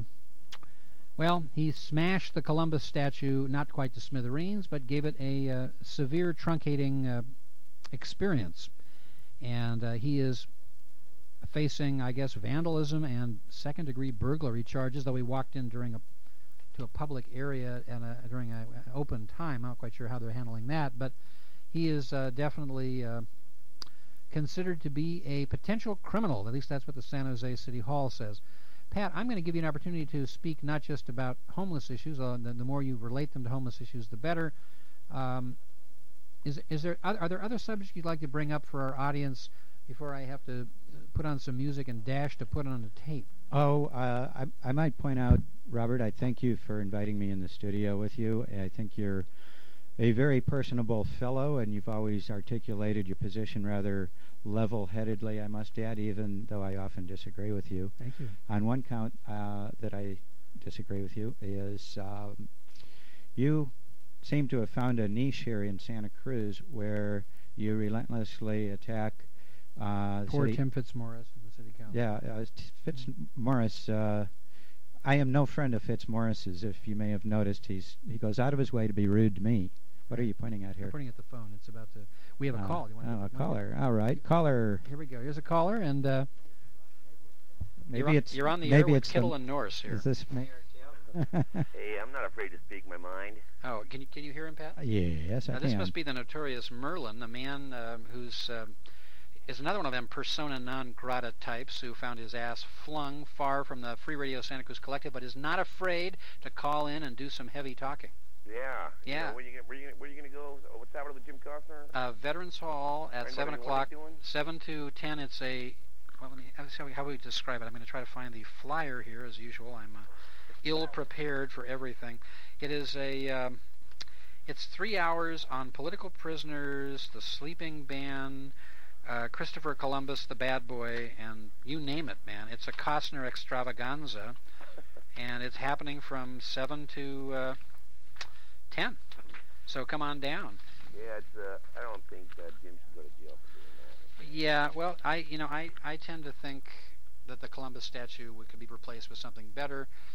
he smashed the Columbus statue, not quite to smithereens, but gave it a severe truncating experience. And he is facing, I guess, vandalism and second-degree burglary charges, though he walked in to a public area during an open time. I'm not quite sure how they're handling that, but he is definitely considered to be a potential criminal. At least that's what the San Jose City Hall says. Pat, I'm going to give you an opportunity to speak not just about homeless issues. The more you relate them to homeless issues, the better. Are there other subjects you'd like to bring up for our audience before I have to put on some music and dash to put on the tape? Oh, I might point out, Robert, I thank you for inviting me in the studio with you. I think you're a very personable fellow, and you've always articulated your position rather level-headedly, I must add, even though I often disagree with you. Thank you. On one count that I disagree with you is you seem to have found a niche here in Santa Cruz where you relentlessly attack Poor Tim Fitzmaurice of the City Council. Yeah, Fitzmaurice. I am no friend of Fitzmaurice's, if you may have noticed. He goes out of his way to be rude to me. What are you pointing at here? I'm pointing at the phone. It's about to... We have a call. A caller. All right. Caller. Here we go. Here's a caller, and maybe you're on the air with Kittle and Norris here. Is this Mayor Tim? Hey, I'm not afraid to speak my mind. Oh, can you hear him, Pat? Yes, I Now, can. this must be the notorious Merlin, the man who's is another one of them persona non grata types who found his ass flung far from the Free Radio Santa Cruz Collective, but is not afraid to call in and do some heavy talking. Yeah. Yeah. You know, where you gonna go? What's happening with Jim Costner? Veterans Hall at 7 o'clock, 7 to 10. It's a... Well, let me see how we describe it. I'm going to try to find the flyer here, as usual. I'm ill-prepared for everything. It is a... it's 3 hours on political prisoners, the sleeping ban, Christopher Columbus, the bad boy, and you name it, man. It's a Costner extravaganza, and it's happening from 7 to 10. So come on down. Yeah, it's. I don't think Jim should go to jail for doing that. Yeah, well, I tend to think that the Columbus statue could be replaced with something better.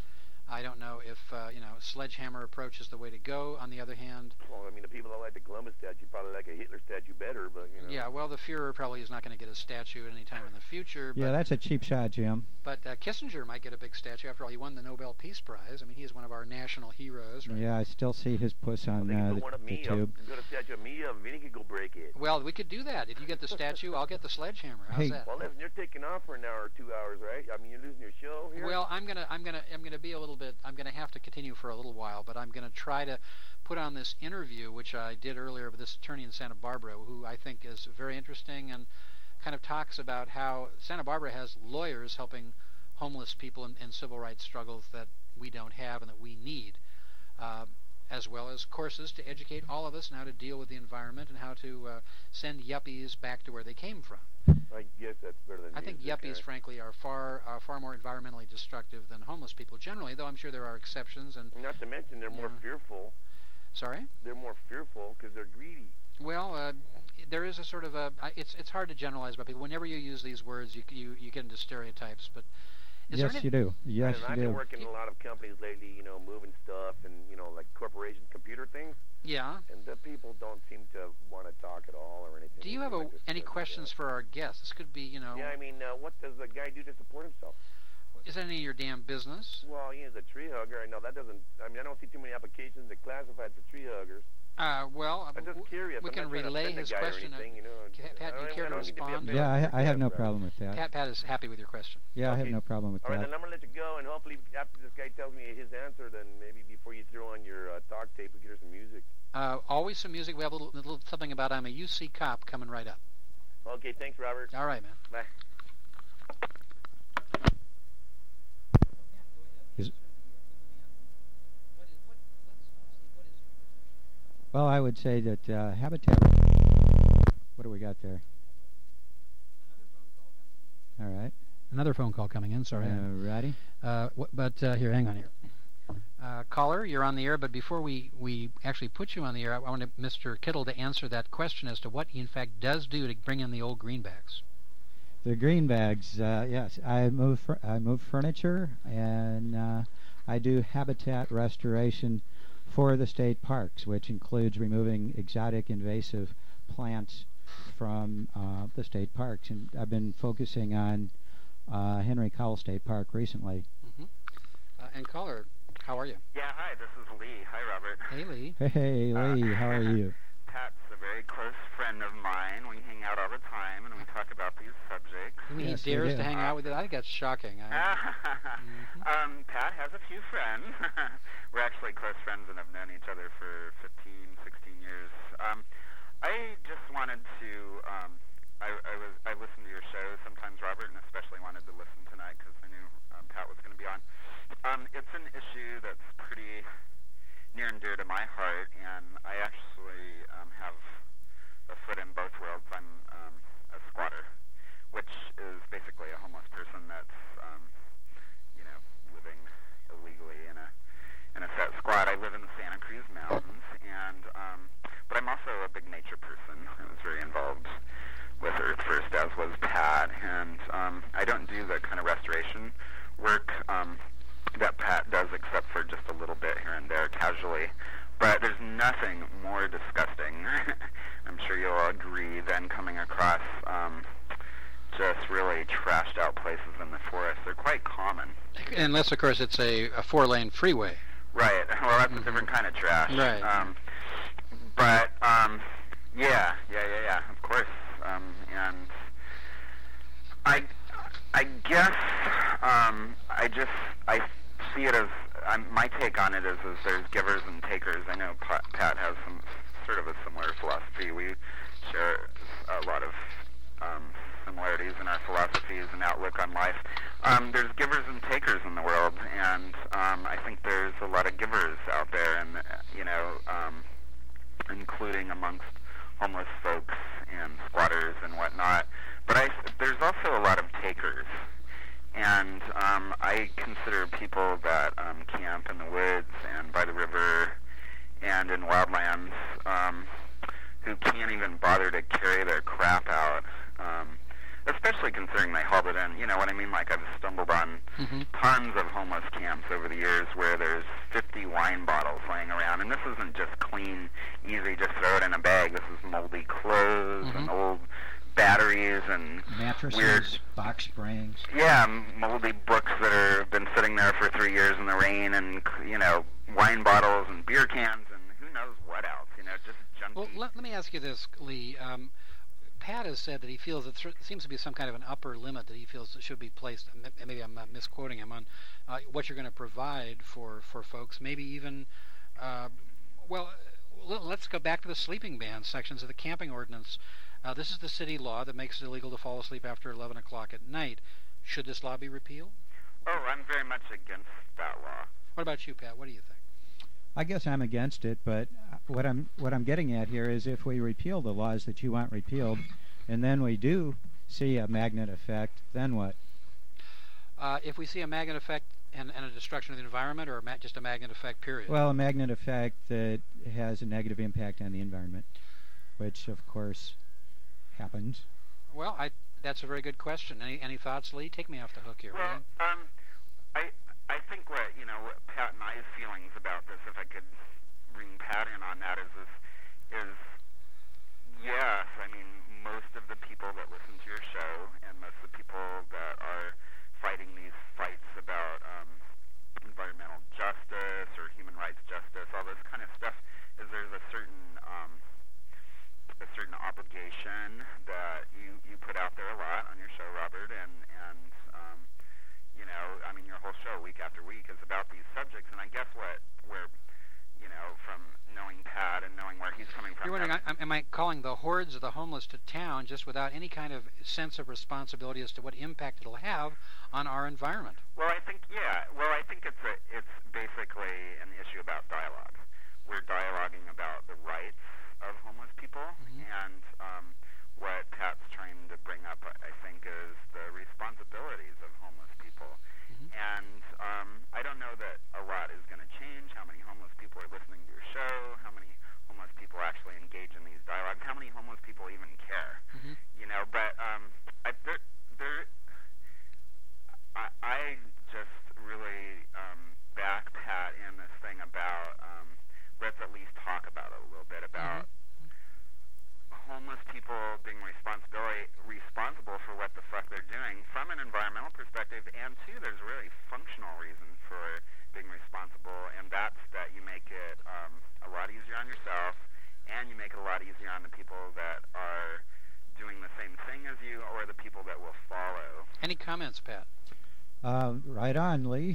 I don't know if sledgehammer approach is the way to go. On the other hand, Well, I mean, the people that like the Columbus statue probably like a Hitler statue better, but, you know. yeah, well, the Fuhrer probably is not going to get a statue at any time in the future. Yeah, But, that's a cheap shot, Jim. but Kissinger might get a big statue. After all, he won the Nobel Peace Prize. I mean, he is one of our national heroes. Right? Yeah, I still see his puss on They can put one of the me up. tube. Got a statue of me up, Vinny could go break it. Well, we could do that. If you get the statue, I'll get the sledgehammer. How's Hey. that? Well, listen, you're taking off for an hour or 2 hours, right? I mean, you're losing your show here. Well, I'm gonna be a little bit. I'm gonna have to continue for a little while, but I'm gonna try to put on this interview, which I did earlier with this attorney in Santa Barbara, who I think is very interesting and kind of talks about how Santa Barbara has lawyers helping homeless people in civil rights struggles that we don't have and that we need, as well as courses to educate all of us on how to deal with the environment and how to send yuppies back to where they came from. I guess that's better than I think music, yuppies, frankly, are far more environmentally destructive than homeless people generally, though I'm sure there are exceptions. And Not to mention they're more Yeah. fearful. sorry. They're more fearful because they're greedy. Well, there is a sort of it's hard to generalize about people. Whenever you use these words, you get into stereotypes. But is Yes, there any, you do. Yes, And you I've do. been working in a lot of companies lately, you know, moving stuff and, you know, like corporations, computer things, Yeah. and the people don't seem to want to talk at all or anything. Do you They have seem like any they're scared. questions for our guests? This could be, Yeah, I mean, what does the guy do to support himself? is that any of your damn business? Well, he is a tree hugger. I know that doesn't. I mean, I don't see too many applications that classify as tree huggers. Well, I'm just curious. we I'm can not trying to relay offend the his guy or question. anything, you know. Pat, do you care to I don't need be respond? offended. Yeah, I have no Brother. problem with that. Pat is happy with your question. Yeah, I have Okay. no problem with All right, that. then I'm gonna let you go, and hopefully after this guy tells me his answer, then maybe before you throw on your talk tape, we can hear some music. Always some music. We have a little something about I'm a UC cop coming right up. Okay, thanks, Robert. All right, man. Bye. Well, I would say that Habitat. What do we got there? All right. Another phone call coming in. Sorry. Ready? Here, hang on here. Caller, you're on the air, but before we actually put you on the air, I want Mr. Kittle to answer that question as to what he in fact does do to bring in the old greenbacks. The green bags. Yes, I move furniture, and I do habitat restoration for the state parks, which includes removing exotic invasive plants from the state parks. And I've been focusing on Henry Cowell State Park recently. And caller, how are you? Yeah, hi, this is Lee. Hi, Robert. Hey, Lee. Hey, Lee, how are you? Pat's a very close friend of mine. We hang out all the time, and we talk about these subjects. I mean, Yes, he we dares do. to hang out with it. I think that's shocking. Pat has a few friends. We're actually close friends and have known each other for 15, 16 years. I just wanted to, I listened to your show sometimes, Robert, and especially wanted to listen tonight because I knew Pat was going to be on. It's an issue that's pretty near and dear to my heart, and I actually have a foot in both worlds. I'm a squatter, which is basically a homeless person that's, living illegally in a set squat. I live in the Santa Cruz Mountains, and but I'm also a big nature person. I was very involved with Earth First, as was Pat, and I don't do the kind of restoration work that Pat does, except for just a little bit here and there, casually. But there's nothing more disgusting, I'm sure you'll all agree, than coming across just really trashed out places in the forest. They're quite common. Unless, of course, it's a 4-lane freeway. Right. Well, that's a different kind of trash. Right. Yeah. Of course. And I guess I see it as my take on it is there's givers and takers. I know Pat has some sort of a similar philosophy. We share a lot of similarities in our philosophies and outlook on life. There's givers and takers in the world, and I think there's a lot of givers out there, and including amongst homeless folks and squatters and whatnot. But there's also a lot of takers, and I consider people that camp in the woods and by the river and in wildlands who can't even bother to carry their crap out, especially considering building, they hauled it in. You know what I mean? Like, I've stumbled on tons of homeless camps over the years where there's 50 wine bottles laying around, and this isn't just clean, easy, just throw it in a bag. This is moldy clothes and old batteries and mattresses, weird box springs. Yeah, moldy books that have been sitting there for 3 years in the rain, and wine bottles and beer cans and who knows what else. Just junky. Well, let me ask you this, Lee. Pat has said that he feels that there seems to be some kind of an upper limit that he feels that should be placed. Maybe I'm misquoting him on what you're going to provide for folks. Maybe even, let's go back to the sleeping ban sections of the camping ordinance. This is the city law that makes it illegal to fall asleep after 11 o'clock at night. Should this law be repealed? Oh, I'm very much against that law. What about you, Pat? What do you think? I guess I'm against it, but what I'm getting at here is if we repeal the laws that you want repealed, and then we do see a magnet effect, then what? If we see a magnet effect and a destruction of the environment, or just a magnet effect, period? Well, a magnet effect that has a negative impact on the environment, which, of course, happens. Well, that's a very good question. Any thoughts, Lee? Take me off the hook here. Well, I think what Pat and I's feelings about this, if I could bring Pat in on that, is yes. I mean, most of the people that listen to your show and most of the people that are fighting these fights about environmental justice or human rights justice, all this kind of stuff, is there's a certain obligation that you put out there a lot on your show, Robert, and I mean, your whole show week after week is about these subjects, and I guess from knowing Pat and knowing where he's coming from. You're wondering, am I calling the hordes of the homeless to town just without any kind of sense of responsibility as to what impact it'll have on our environment? Well, I think it's basically an issue about dialogue. We're dialoguing about the rights of homeless people, and what Pat's trying to bring up, I think, is the responsibilities of homeless people. And I don't know that a lot is going to change. How many homeless people are listening to your show? How many homeless people actually engage in these dialogues? How many homeless people even care? But I just really back Pat in this thing about let's at least talk about it a little bit about homeless people being responsible for what the fuck they're doing from an environmental perspective, and two, there's a really functional reason for being responsible, and that's that you make it a lot easier on yourself, and you make it a lot easier on the people that are doing the same thing as you, or the people that will follow. Any comments, Pat? Right on, Lee.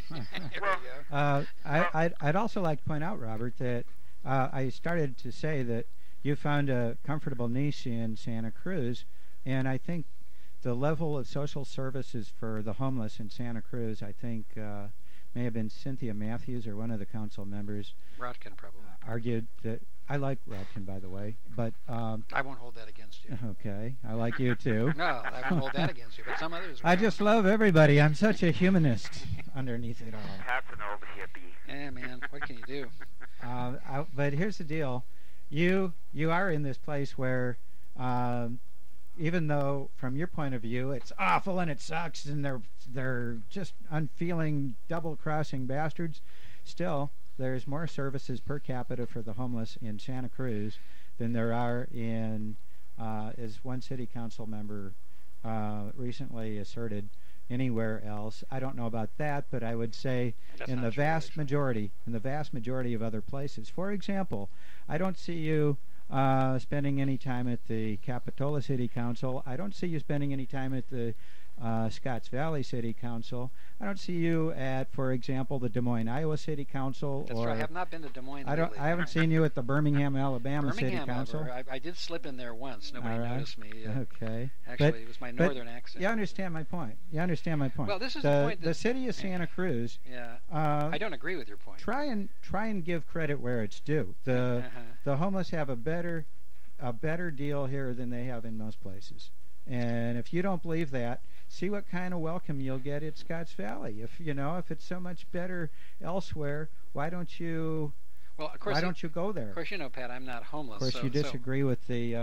I'd also like to point out, Robert, that I started to say that you found a comfortable niche in Santa Cruz, and I think the level of social services for the homeless in Santa Cruz, I think, may have been Cynthia Matthews or one of the council members. Rodkin, probably. Argued that I like Rodkin, by the way, but I won't hold that against you. Okay, I like you too. No, I won't hold that against you, but some others. I just love everybody. I'm such a humanist underneath it all. Pat's an old hippie. Yeah, man. What can you do? But here's the deal. You are in this place where, even though from your point of view it's awful and it sucks and they're just unfeeling, double-crossing bastards, still there's more services per capita for the homeless in Santa Cruz than there are in, as one city council member recently asserted, anywhere else. I don't know about that, but I would say in the vast majority of other places. For example, I don't see you spending any time at the Capitola City Council. I don't see you spending any time at the Scotts Valley City Council. I don't see you at, for example, the Des Moines, Iowa City Council. That's right. I have not been to Des Moines lately. I haven't seen you at the Birmingham, Alabama City Council. I did slip in there once. Nobody noticed me. Okay. Actually, it was my northern accent. You understand my point. Well, this is the point. The city of Santa Cruz. Yeah. I don't agree with your point. Try and give credit where it's due. The homeless have a better deal here than they have in most places. And if you don't believe that, see what kind of welcome you'll get at Scotts Valley. If it's so much better elsewhere, why don't you? Well, of course. Why don't you go there? Of course, Pat, I'm not homeless. Of course, you disagree with the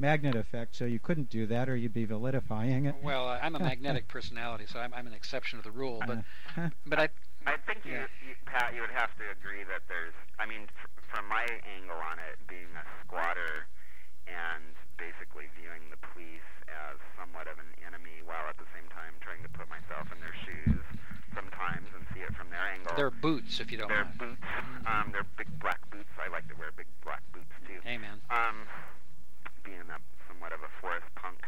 magnet effect, so you couldn't do that, or you'd be validifying it. Well, I'm a magnetic personality, so I'm an exception to the rule. But I think Yeah. Pat, you would have to agree that there's, I mean, from my angle on it, being a squatter and basically viewing the police as somewhat of an enemy while at the same time trying to put myself in their shoes sometimes and see it from their angle. they're boots, if you don't They're mind. boots. They're big black boots. I like to wear big black boots too. Amen. Being somewhat of a forest punk.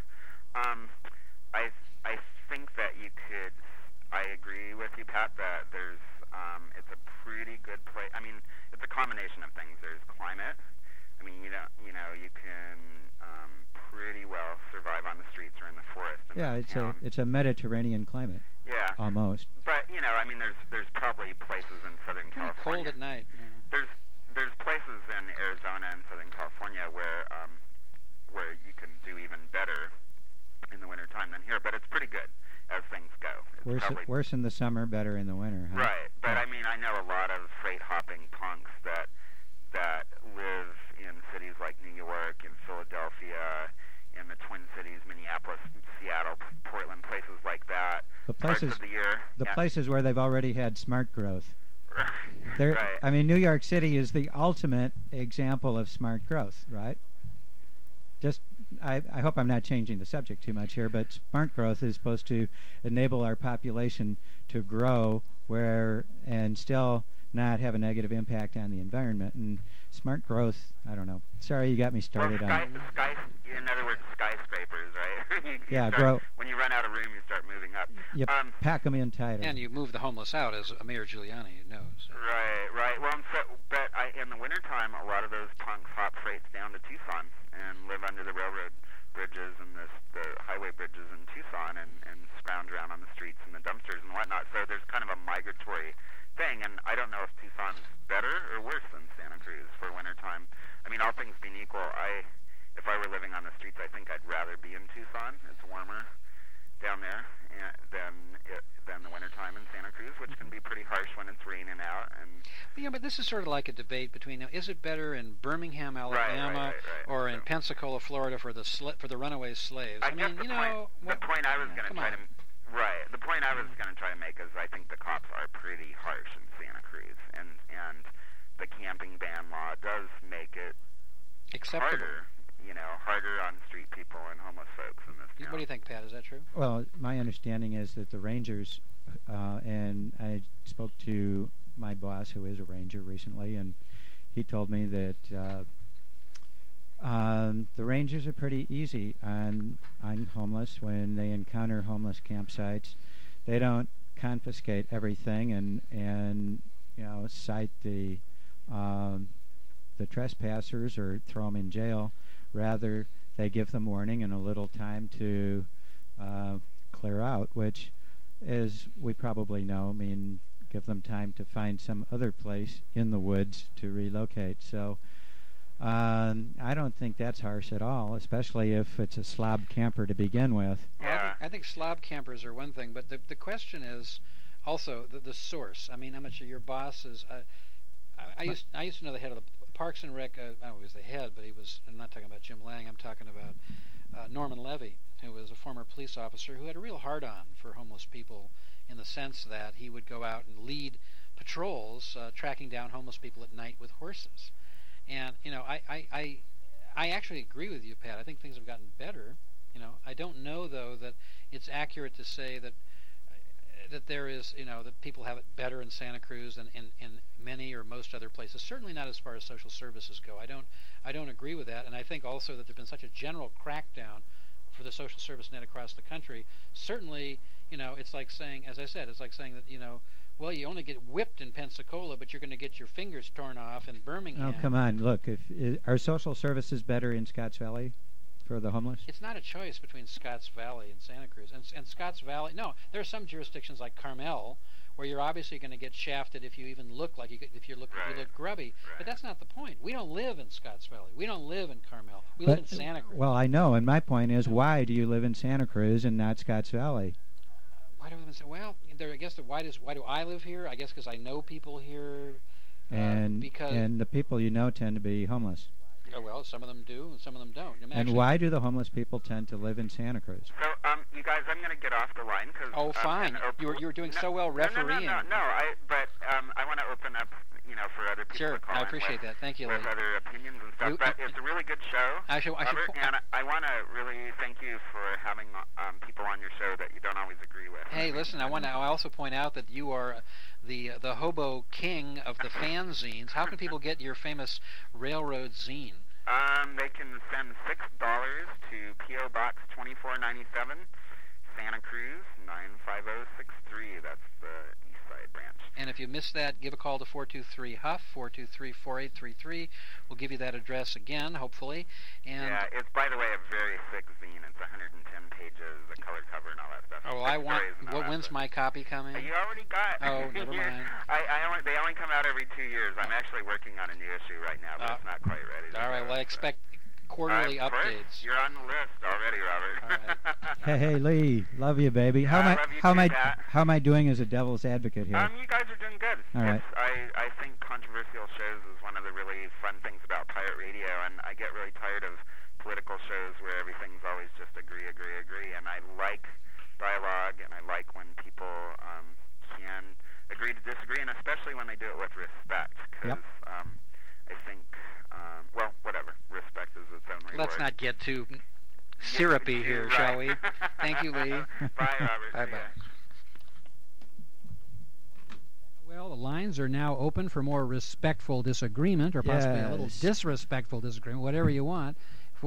I think that you could. I agree with you, Pat, that there's. It's a pretty good place. I mean, it's a combination of things. There's climate. I mean, you can pretty well survive on the streets or in the forest. In Yeah, this town. it's a Mediterranean climate, Yeah. almost. But I mean, there's probably places in Southern Cold California. at night. There's places in Arizona and Southern California where you can do even better in the wintertime than here. But it's pretty good as things go. It's Worse in the summer, better in the winter. Huh? Right, but I mean, I know a lot of freight hopping punks that live in cities like New York and Philadelphia, in the Twin Cities, Minneapolis, Seattle, Portland, places like that. The parts places, of the year. the Yeah. places where they've already had smart growth. There, Right. I mean, New York City is the ultimate example of smart growth, right? I hope I'm not changing the subject too much here, but smart growth is supposed to enable our population to grow and still not have a negative impact on the environment. And smart growth, I don't know. Sorry, you got me started well, on. in other words, skyscrapers, right? Yeah, grow. When you run out of room, you start moving up. You pack them in tighter. And you move the homeless out, as Mayor Giuliani knows. Right. Well, but in the wintertime, a lot of those punks hop freights down to Tucson and live under the railroad bridges and the highway bridges in Tucson and scrounge around on the streets and the dumpsters and whatnot. So there's kind of a migratory thing, and I don't know if Tucson's better or worse than Santa Cruz for wintertime. I mean, all things being equal, if I were living on the streets, I think I'd rather be in Tucson. It's warmer down there than the wintertime in Santa Cruz, which can be pretty harsh when it's raining out. Yeah, but this is sort of like a debate between is it better in Birmingham, Alabama, or in Pensacola, Florida for the runaway slaves? I mean, the point I was going to try to the point I was going to try to make is I think the cops are pretty harsh in Santa Cruz, and the camping ban law does make it acceptable. Harder on street people and homeless folks in this town. What do you think, Pat? Is that true? Well, my understanding is that the Rangers, and I spoke to my boss, who is a Ranger, recently, and he told me that the Rangers are pretty easy on homeless. When they encounter homeless campsites, they don't confiscate everything and cite the trespassers or throw them in jail. Rather, they give them warning and a little time to clear out, which, as we probably know, give them time to find some other place in the woods to relocate. So I don't think that's harsh at all, especially if it's a slob camper to begin with. Yeah. I think slob campers are one thing, but the question is also the source. I mean, how much of your boss is... I used to know the head of the Parks and Rec. I don't know, he was the head, but I'm not talking about Jim Lang. I'm talking about Norman Levy, who was a former police officer who had a real hard-on for homeless people in the sense that he would go out and lead patrols tracking down homeless people at night with horses. And, I actually agree with you, Pat. I think things have gotten better. I don't know, though, that it's accurate to say that there is, that people have it better in Santa Cruz than in many or most other places. Certainly not as far as social services go. I don't agree with that, and I think also that there's been such a general crackdown for the social service net across the country. Certainly, it's like saying, as I said, that, well, you only get whipped in Pensacola, but you're going to get your fingers torn off in Birmingham. Oh, come on. Look, are social services better in Scotts Valley for the homeless? It's not a choice between Scotts Valley and Santa Cruz. And Scotts Valley, no, there are some jurisdictions like Carmel where you're obviously going to get shafted if you even look like if you look grubby. Right. But that's not the point. We don't live in Scotts Valley. We don't live in Carmel. We live in Santa Cruz. Well, I know, and my point is, why do you live in Santa Cruz and not Scotts Valley? Why do I live in Santa? Well, I guess why do I live here? I guess because I know people here. And because the people you know tend to be homeless. Well, some of them do, and some of them don't. And why do the homeless people tend to live in Santa Cruz? So, you guys, I'm going to get off the line because. Oh, fine. You were doing so well refereeing. No. I want to open up, for other people Sure, to call I in appreciate with, that. Thank you, Lee. with other opinions and stuff. But it's a really good show, Robert, and I want to really thank you for having people on your show that you don't always agree with. Hey, listen, I want to also point out that you are the hobo king of the fanzines. How can people get your famous railroad zine? They can send $6 to P.O. Box 2497, Santa Cruz 95063. That's the East Side branch. And if you missed that, give a call to 423-HUFF, 423-4833. We'll give you that address again, hopefully. And yeah, it's, by the way, a very thick zine. It's 110 pages, a color cover, and all that stuff. Oh, I want... When's my copy coming? You already got... Oh, never mind. They only come out every 2 years. I'm actually working on a new issue right now, but it's not quite ready. All right, well, I expect quarterly updates. You're on the list already, Robert. All right. Hey, Lee, love you, baby. How am I doing as a devil's advocate here? You guys are doing good. All right. I think controversial shows is one of the really fun things about pirate radio, and I get really tired of political shows where everything's always just agree, and I like dialogue, and I like when people can agree to disagree, and especially when they do it with respect, because I think, well, whatever, respect is its own reward. Let's not get too syrupy here, right. shall we? Thank you, Lee. Bye, Robert. Bye-bye. Well, the lines are now open for more respectful disagreement, or possibly a little disrespectful disagreement, whatever you want.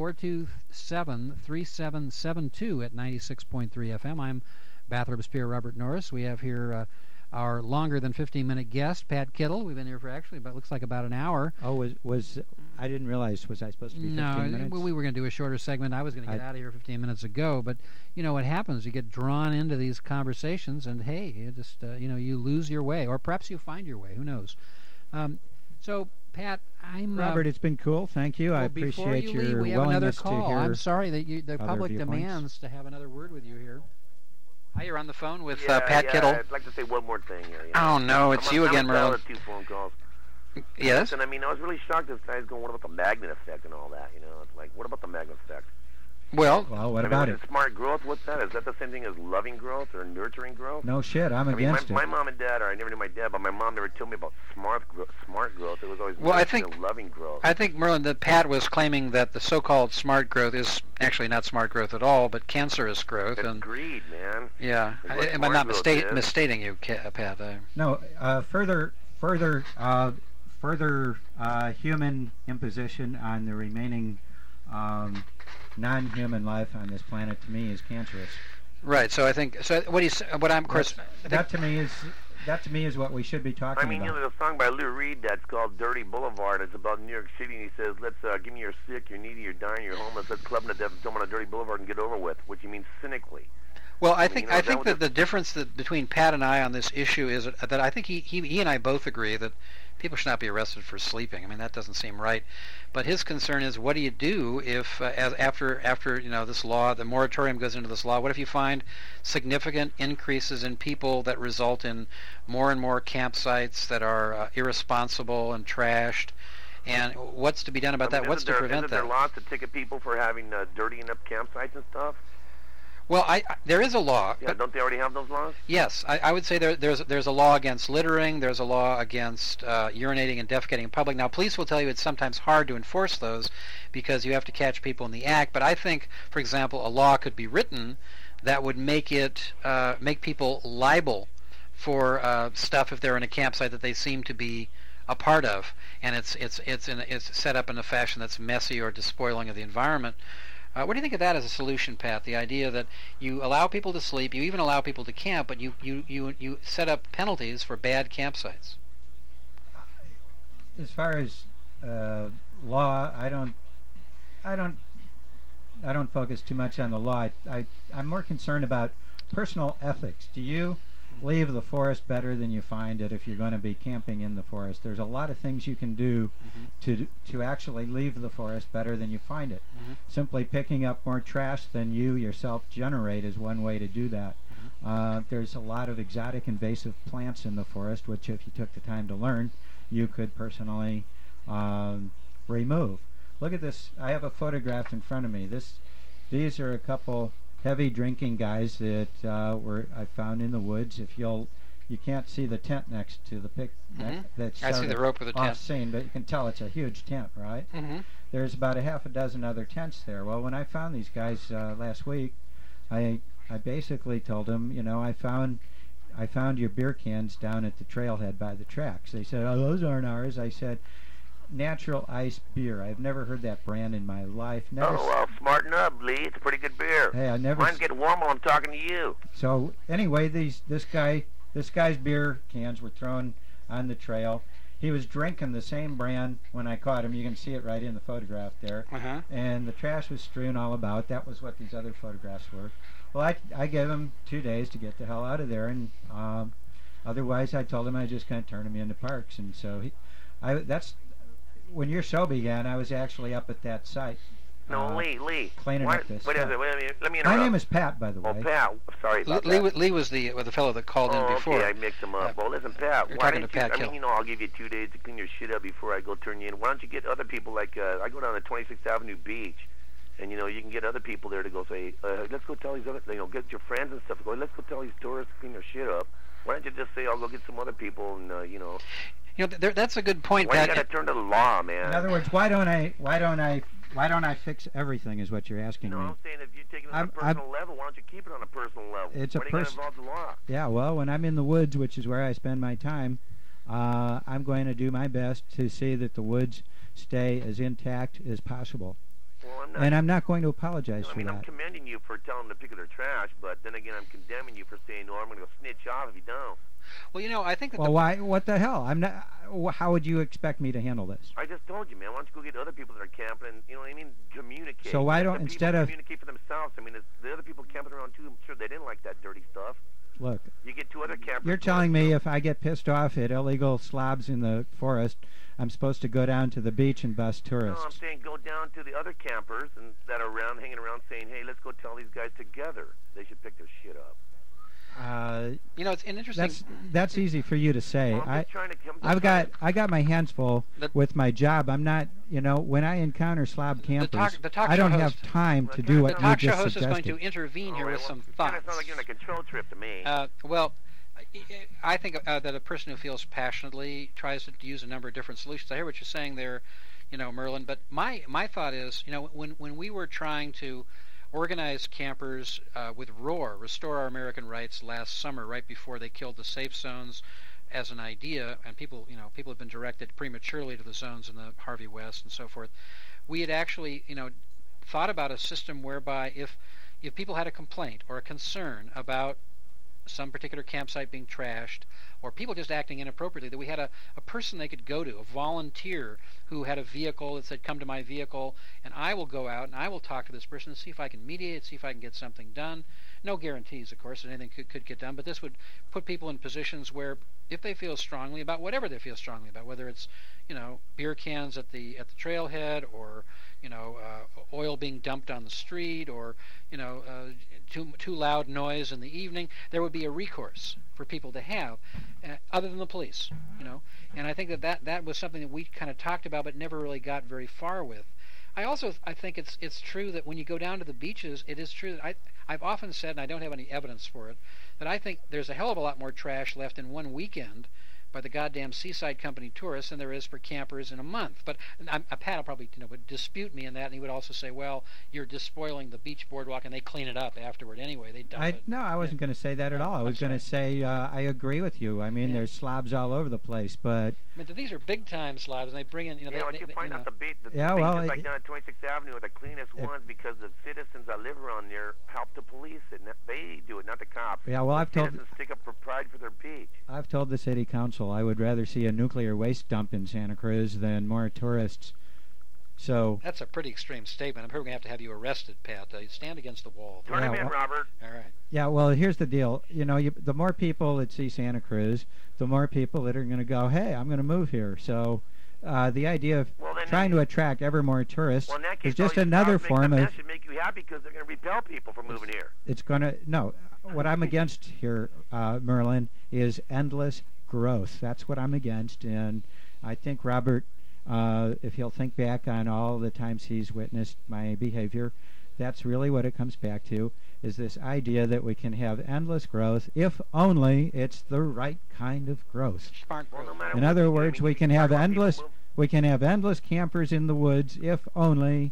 427-3772 at 96.3 FM. I'm Bathrob's Pier Robert Norris. We have here our longer than 15-minute guest, Pat Kittle. We've been here for actually, but looks like about an hour. Oh, was I didn't realize, was I supposed to be 15 minutes? No, we were going to do a shorter segment. I was going to get out of here 15 minutes ago, but you know what happens? You get drawn into these conversations, and hey, you just you lose your way, or perhaps you find your way. Who knows? So, Pat, Robert, it's been cool. Thank you. I appreciate your leave, we have another willingness call. to hear. I'm sorry that the public viewpoints. demands to have another word with you here. Hi, you're on the phone with Pat yeah, Kittle. I'd like to say one more thing here. Oh, no, it's you again, Merlin. I'm 2 phone calls. Yes? And I mean, I was really shocked this guy's going, what about the magnet effect and all that, It's like, what about the magnet effect? Well, what about it? Smart growth, what's that? Is that the same thing as loving growth or nurturing growth? No shit, I'm against it. My mom and dad, or I never knew my dad, but my mom never told me about smart growth. It was always loving growth. I think, Merlin, that Pat was claiming that the so-called smart growth is actually not smart growth at all, but cancerous growth. It's greed, man. Yeah, I'm not misstating you, Pat. No, further human imposition on the remaining non-human life on this planet, to me, is cancerous. Right. So I think that to me is what we should be talking about. I mean, there's a song by Lou Reed that's called "Dirty Boulevard." It's about New York City, and he says, "Let's give me you're sick, you're needy, you're dying, you're homeless. Let's club them to death and throw them on a dirty boulevard and get over with," which he means cynically. Well, I think that the difference between Pat and I on this issue is that I think he and I both agree that people should not be arrested for sleeping. I mean, that doesn't seem right. But his concern is, what do you do if, after this law, the moratorium goes into this law? What if you find significant increases in people that result in more and more campsites that are irresponsible and trashed? And what's to be done about that? What's to prevent that? Isn't there laws to ticket people for having dirtying up campsites and stuff? Well, there is a law. Yeah, don't they already have those laws? Yes, I would say there's a law against littering. There's a law against urinating and defecating in public. Now, police will tell you it's sometimes hard to enforce those because you have to catch people in the act. But I think, for example, a law could be written that would make people liable for stuff if they're in a campsite that they seem to be a part of, and it's set up in a fashion that's messy or despoiling of the environment. What do you think of that as a solution, Pat? The idea that you allow people to sleep, you even allow people to camp, but you set up penalties for bad campsites. As far as law, I don't focus too much on the law. I'm more concerned about personal ethics. Do you leave the forest better than you find it if you're going to be camping in the forest? There's a lot of things you can do to actually leave the forest better than you find it. Simply picking up more trash than you yourself generate is one way to do that. There's a lot of exotic invasive plants in the forest, which if you took the time to learn, you could personally remove. Look at this. I have a photograph in front of me. These are a couple heavy drinking guys that I found in the woods. You can't see the tent next to the pic. That's I see the rope with the tent. off scene, but you can tell it's a huge tent, right? Mm-hmm. There's about a half a dozen other tents there. Well, when I found these guys last week, I basically told them, I found your beer cans down at the trailhead by the tracks. They said, oh, those aren't ours. I said, Natural Ice Beer. I've never heard that brand in my life. Smarten up, Lee. It's a pretty good beer. Hey, I never. Mine's getting warm while I'm talking to you. So anyway, this guy's beer cans were thrown on the trail. He was drinking the same brand when I caught him. You can see it right in the photograph there. Uh-huh. And the trash was strewn all about. That was what these other photographs were. Well, I gave him 2 days to get the hell out of there, and otherwise I told him I was just going to turn him into parks. And so that's when your show began. I was actually up at that site. No, Lee. Cleaning up this. Let me interrupt. My name is Pat, by the way. Oh, Pat. Sorry about that. Lee was the fellow that called in before. Okay, I mixed him up. Well, listen, Pat. You're Why talking don't to Pat you? Kill. I'll give you 2 days to clean your shit up before I go turn you in. Why don't you get other people like I go down to 26th Avenue Beach, and you can get other people there to go say, let's go tell these other, get your friends and stuff. Go, let's go tell these tourists to clean their shit up. Why don't you just say, I'll go get some other people and that's a good point, Why Pat. you gotta turn to the law, man? In other words, why don't I fix everything? Is what you're asking me. I'm saying if you take it on a personal level, why don't you keep it on a personal level? It's why do you gotta involve the law? Yeah, well, when I'm in the woods, which is where I spend my time, I'm going to do my best to see that the woods stay as intact as possible. Well, I'm not going to apologize for that. I'm commending you for telling them to pick up their trash, but then again, I'm condemning you for saying, no, I'm going to go snitch off if you don't. Well, I think that. Well, why? What the hell? I'm not. How would you expect me to handle this? I just told you, man. Why don't you go get other people that are camping and, what I mean, communicate. So why don't instead of communicate for themselves? I mean, the other people camping around too. I'm sure they didn't like that dirty stuff. Look, you get 2 other campers. You're telling me if I get pissed off at illegal slobs in the forest, I'm supposed to go down to the beach and bust tourists? No, I'm saying go down to the other campers that are hanging around saying, hey, let's go tell these guys together they should pick their shit up. It's an interesting. That's easy for you to say. Well, I got my hands full with my job. I'm not. When I encounter slob campers, I don't have time to do what you just suggested. The talk show host is going to intervene here with some thoughts. It sounds like you're on a control trip to me. I think that a person who feels passionately tries to use a number of different solutions. I hear what you're saying there, Merlin. But my thought is, when we were trying to organize campers with ROAR, Restore Our American Rights, last summer, right before they killed the safe zones as an idea, and people have been directed prematurely to the zones in the Harvey West and so forth. We had actually, thought about a system whereby if people had a complaint or a concern about some particular campsite being trashed, or people just acting inappropriately, that we had a person they could go to, a volunteer who had a vehicle that said, come to my vehicle, and I will go out and I will talk to this person and see if I can mediate, see if I can get something done. No guarantees, of course, that anything could get done, but this would put people in positions where if they feel strongly about whatever they feel strongly about, whether it's, beer cans at the trailhead, or, oil being dumped on the street, or, too loud noise in the evening, there would be a recourse for people to have, other than the police, And I think that was something that we kind of talked about but never really got very far with. I think it's true that when you go down to the beaches, it is true that I've often said, and I don't have any evidence for it, that I think there's a hell of a lot more trash left in one weekend by the goddamn Seaside Company tourists than there is for campers in a month. But Pat will probably would dispute me in that, and he would also say, well, you're despoiling the beach boardwalk, and they clean it up afterward anyway. They dump it. No, I wasn't going to say that at all. I was going to say I agree with you. I mean, there's slobs all over the place, but... these are big-time slobs, and they bring in... you find out the beach is like down at 26th Avenue are the cleanest ones because the citizens that live around there help the police, and they do it, not the cops. Yeah, well, citizens stick up for pride for their beach. I've told the city council I would rather see a nuclear waste dump in Santa Cruz than more tourists. So that's a pretty extreme statement. I'm probably going to have you arrested, Pat. You stand against the wall. Turn him in, Robert. All right. Yeah, well, here's the deal. The more people that see Santa Cruz, the more people that are going to go, hey, I'm going to move here. So the idea of trying to attract ever more tourists is just another form of... That should make you happy because they're going to repel people from moving here. It's going to... No, what I'm against here, Merlin, is endless growth. That's what I'm against, and I think Robert if he'll think back on all the times he's witnessed my behavior, that's really what it comes back to, is this idea that we can have endless growth if only it's the right kind of growth. Spark Well, no growth. matter In what other you do, words, I mean, we you can talk have about people endless move- we can have endless campers in the woods if only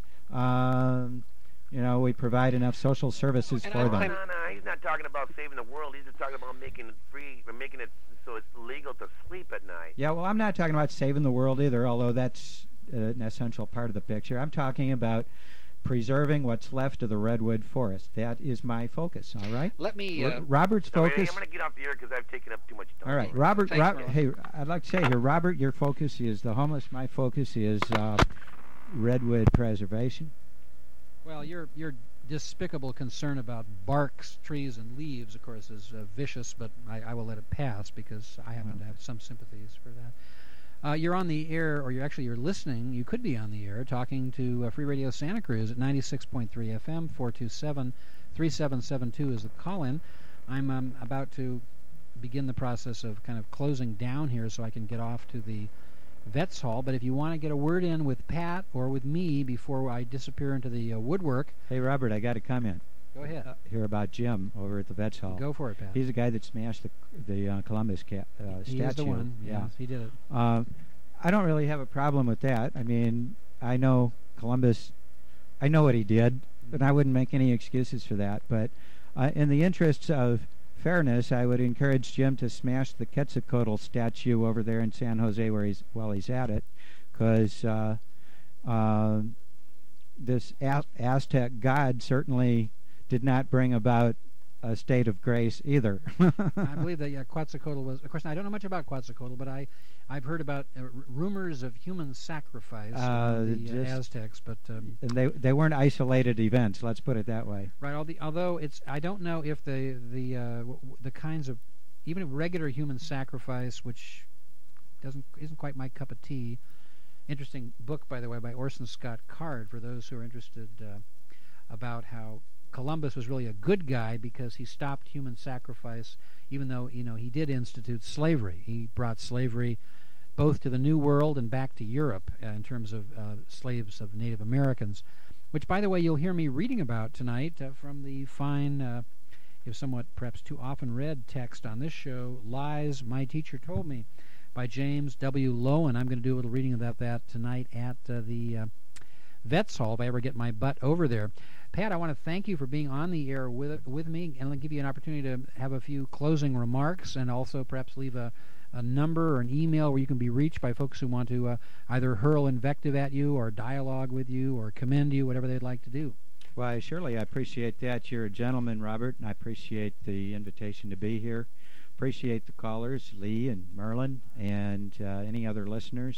we provide enough social services And for I them. claim- No, he's not talking about saving the world. He's just talking about making it free, or making it so it's legal to sleep at night. Yeah, well, I'm not talking about saving the world either, although that's an essential part of the picture. I'm talking about preserving what's left of the redwood forest. That is my focus, all right? Let me. Robert's So, focus... I'm going to get off the air because I've taken up too much time. All right, Robert. Thanks, Marlon. Hey, I'd like to say here, Robert, your focus is the homeless. My focus is redwood preservation. Well, your despicable concern about barks, trees, and leaves, of course, is vicious, but I will let it pass because I happen to have some sympathies for that. You're on the air, or you're listening. You could be on the air talking to Free Radio Santa Cruz at 96.3 FM, 427-3772 is the call-in. I'm about to begin the process of kind of closing down here so I can get off to the Vets Hall. But if you want to get a word in with Pat or with me before I disappear into the woodwork, Hey, Robert, I got a comment go ahead. here about Jim over at the Vets Hall. Go for it, Pat. He's the guy that smashed the Columbus statue. He is the one. Yeah. Yes, he did it. I don't really have a problem with that. I mean, I know Columbus. I know what he did, and I wouldn't make any excuses for that. But in the interests of fairness, I would encourage Jim to smash the Quetzalcoatl statue over there in San Jose while he's at it, because this Aztec god certainly did not bring about a state of grace either. I believe that Quetzalcoatl was. Of course, I don't know much about Quetzalcoatl, but I've heard about rumors of human sacrifice of the Aztecs. But and they weren't isolated events. Let's put it that way. right, although I don't know if the kinds of even regular human sacrifice, which isn't quite my cup of tea. Interesting book, by the way, by Orson Scott Card for those who are interested about how Columbus was really a good guy because he stopped human sacrifice, even though he did institute slavery. He brought slavery both to the New World and back to Europe in terms of slaves of Native Americans, which, by the way, you'll hear me reading about tonight from the fine, if somewhat perhaps too often read text on this show, Lies My Teacher Told Me, by James W. Lowen. I'm going to do a little reading about that tonight at the Vets Hall if I ever get my butt over there. Pat, I want to thank you for being on the air with me, and I'll give you an opportunity to have a few closing remarks and also perhaps leave a number or an email where you can be reached by folks who want to either hurl invective at you or dialogue with you or commend you, whatever they'd like to do. Why, surely I appreciate that. You're a gentleman, Robert, and I appreciate the invitation to be here. Appreciate the callers, Lee and Merlin, and any other listeners.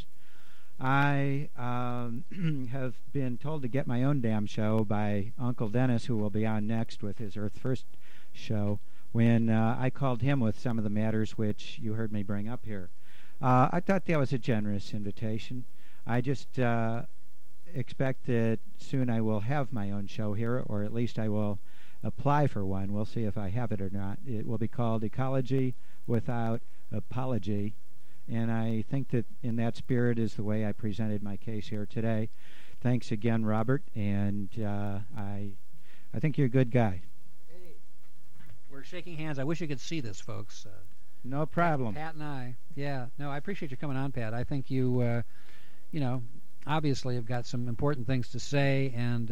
I have been told to get my own damn show by Uncle Dennis, who will be on next with his Earth First show, when I called him with some of the matters which you heard me bring up here. I thought that was a generous invitation. I just expect that soon I will have my own show here, or at least I will apply for one. We'll see if I have it or not. It will be called Ecology Without Apology. And I think that in that spirit is the way I presented my case here today. Thanks again, Robert, and I think you're a good guy. Hey, we're shaking hands. I wish you could see this, folks. No problem. Pat and I. Yeah. No, I appreciate you coming on, Pat. I think you, obviously have got some important things to say, and,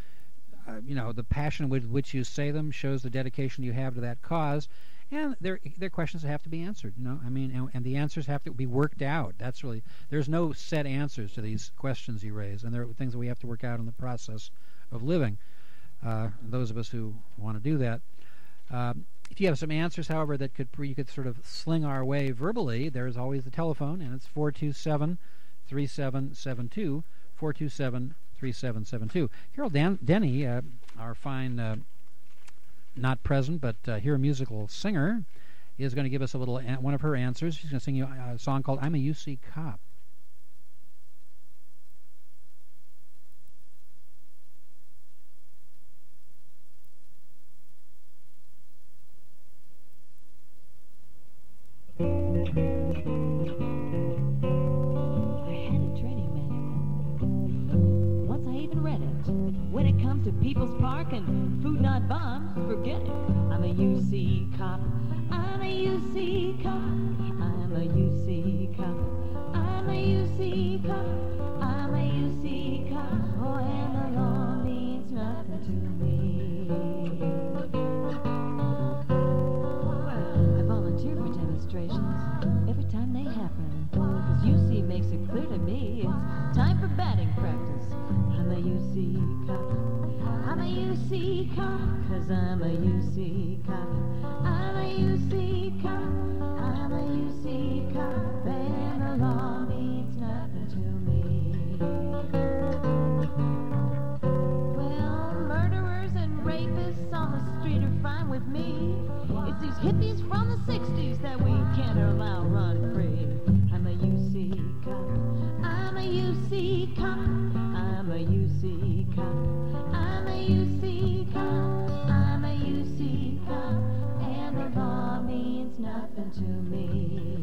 the passion with which you say them shows the dedication you have to that cause. And they're questions that have to be answered, and the answers have to be worked out. That's really, there's no set answers to these questions you raise, and there are things that we have to work out in the process of living. Those of us who want to do that. If you have some answers, however, that you could sort of sling our way verbally, there's always the telephone, and it's 427-3772, 427-3772. Carol Denny, our fine... not present, but here a musical singer, is going to give us a little one of her answers. She's going to sing you a song called "I'm a UC Cop." I had a training to People's Park and food not bombs, forget it. I'm a UC cop. I'm a UC cop. I'm a UC cop. I'm a UC cop. I'm a UC cop. Oh, and the law means nothing to me. I volunteer for demonstrations every time they happen. 'Cause UC makes it clear to me it's time for batting practice. I'm a UC cop. I'm a UC cop. 'Cause I'm a UC cop. I'm a UC cop. I'm a UC cop. And the law means nothing to me. Well, murderers and rapists on the street are fine with me. It's these hippies from the 60s that we can't allow run free. I'm a UC cop. I'm a UC cop. I'm a UC cop. I'm a UC cop. I'm a UC cop. And the law means nothing to me.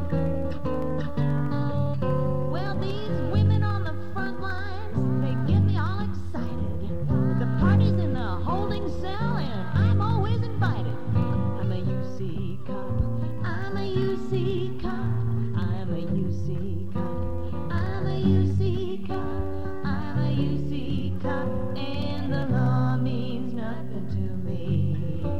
Well, these women on the front lines, they get me all excited. The party's in the holding cell and I'm always invited. I'm a UC cop. I'm a UC cop. I'm a UC cop. I'm a UC cop. I'm a UC cop. And the law means nothing to me.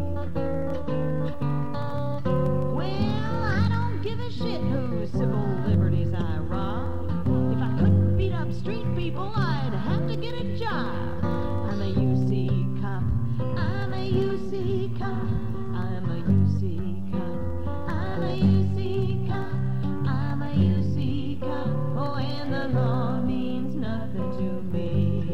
Well, I don't give a shit whose civil liberties I rob. If I couldn't beat up street people, I'd have to get a job. I'm a UC cop. I'm a UC cop. I'm a UC cop. I'm a UC cop. I'm a UC cop. Oh, and the law means nothing to me.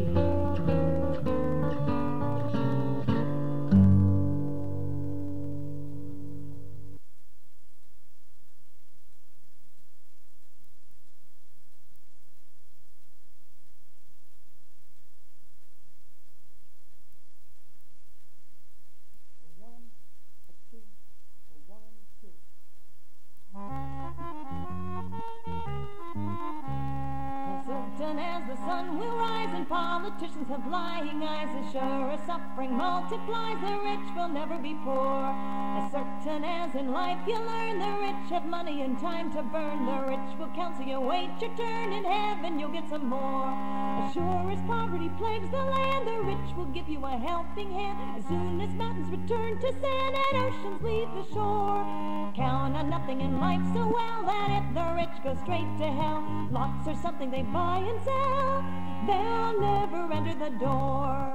Certain as the sun will rise and politicians have lying eyes, as sure as suffering multiplies, the rich will never be poor. As certain as in life you learn, the rich have money and time to burn. The rich will counsel you, wait your turn, in heaven you'll get some more. As sure as poverty plagues the land, the rich will give you a helping hand. As soon as mountains return to sand and oceans leave the shore, count on nothing in life so well that if the rich go straight to hell, lots are something they buy and sell, they'll never enter the door.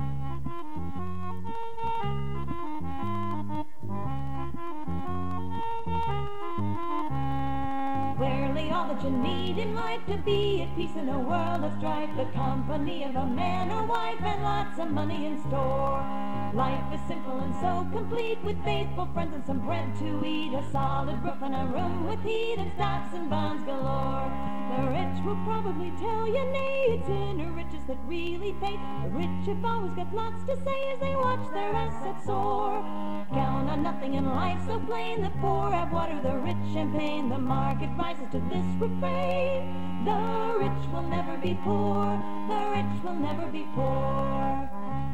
Clearly all that you need in life to be at peace in a world of strife, the company of a man or wife and lots of money in store. Life is simple and so complete, with faithful friends and some bread to eat, a solid roof and a room with heat, and stocks and bonds galore. The rich will probably tell you nay, it's inner riches that really pay. The rich have always got lots to say as they watch their assets soar. Count on nothing in life so plain, the poor have water, the rich champagne. The market rises to this refrain, the rich will never be poor, the rich will never be poor.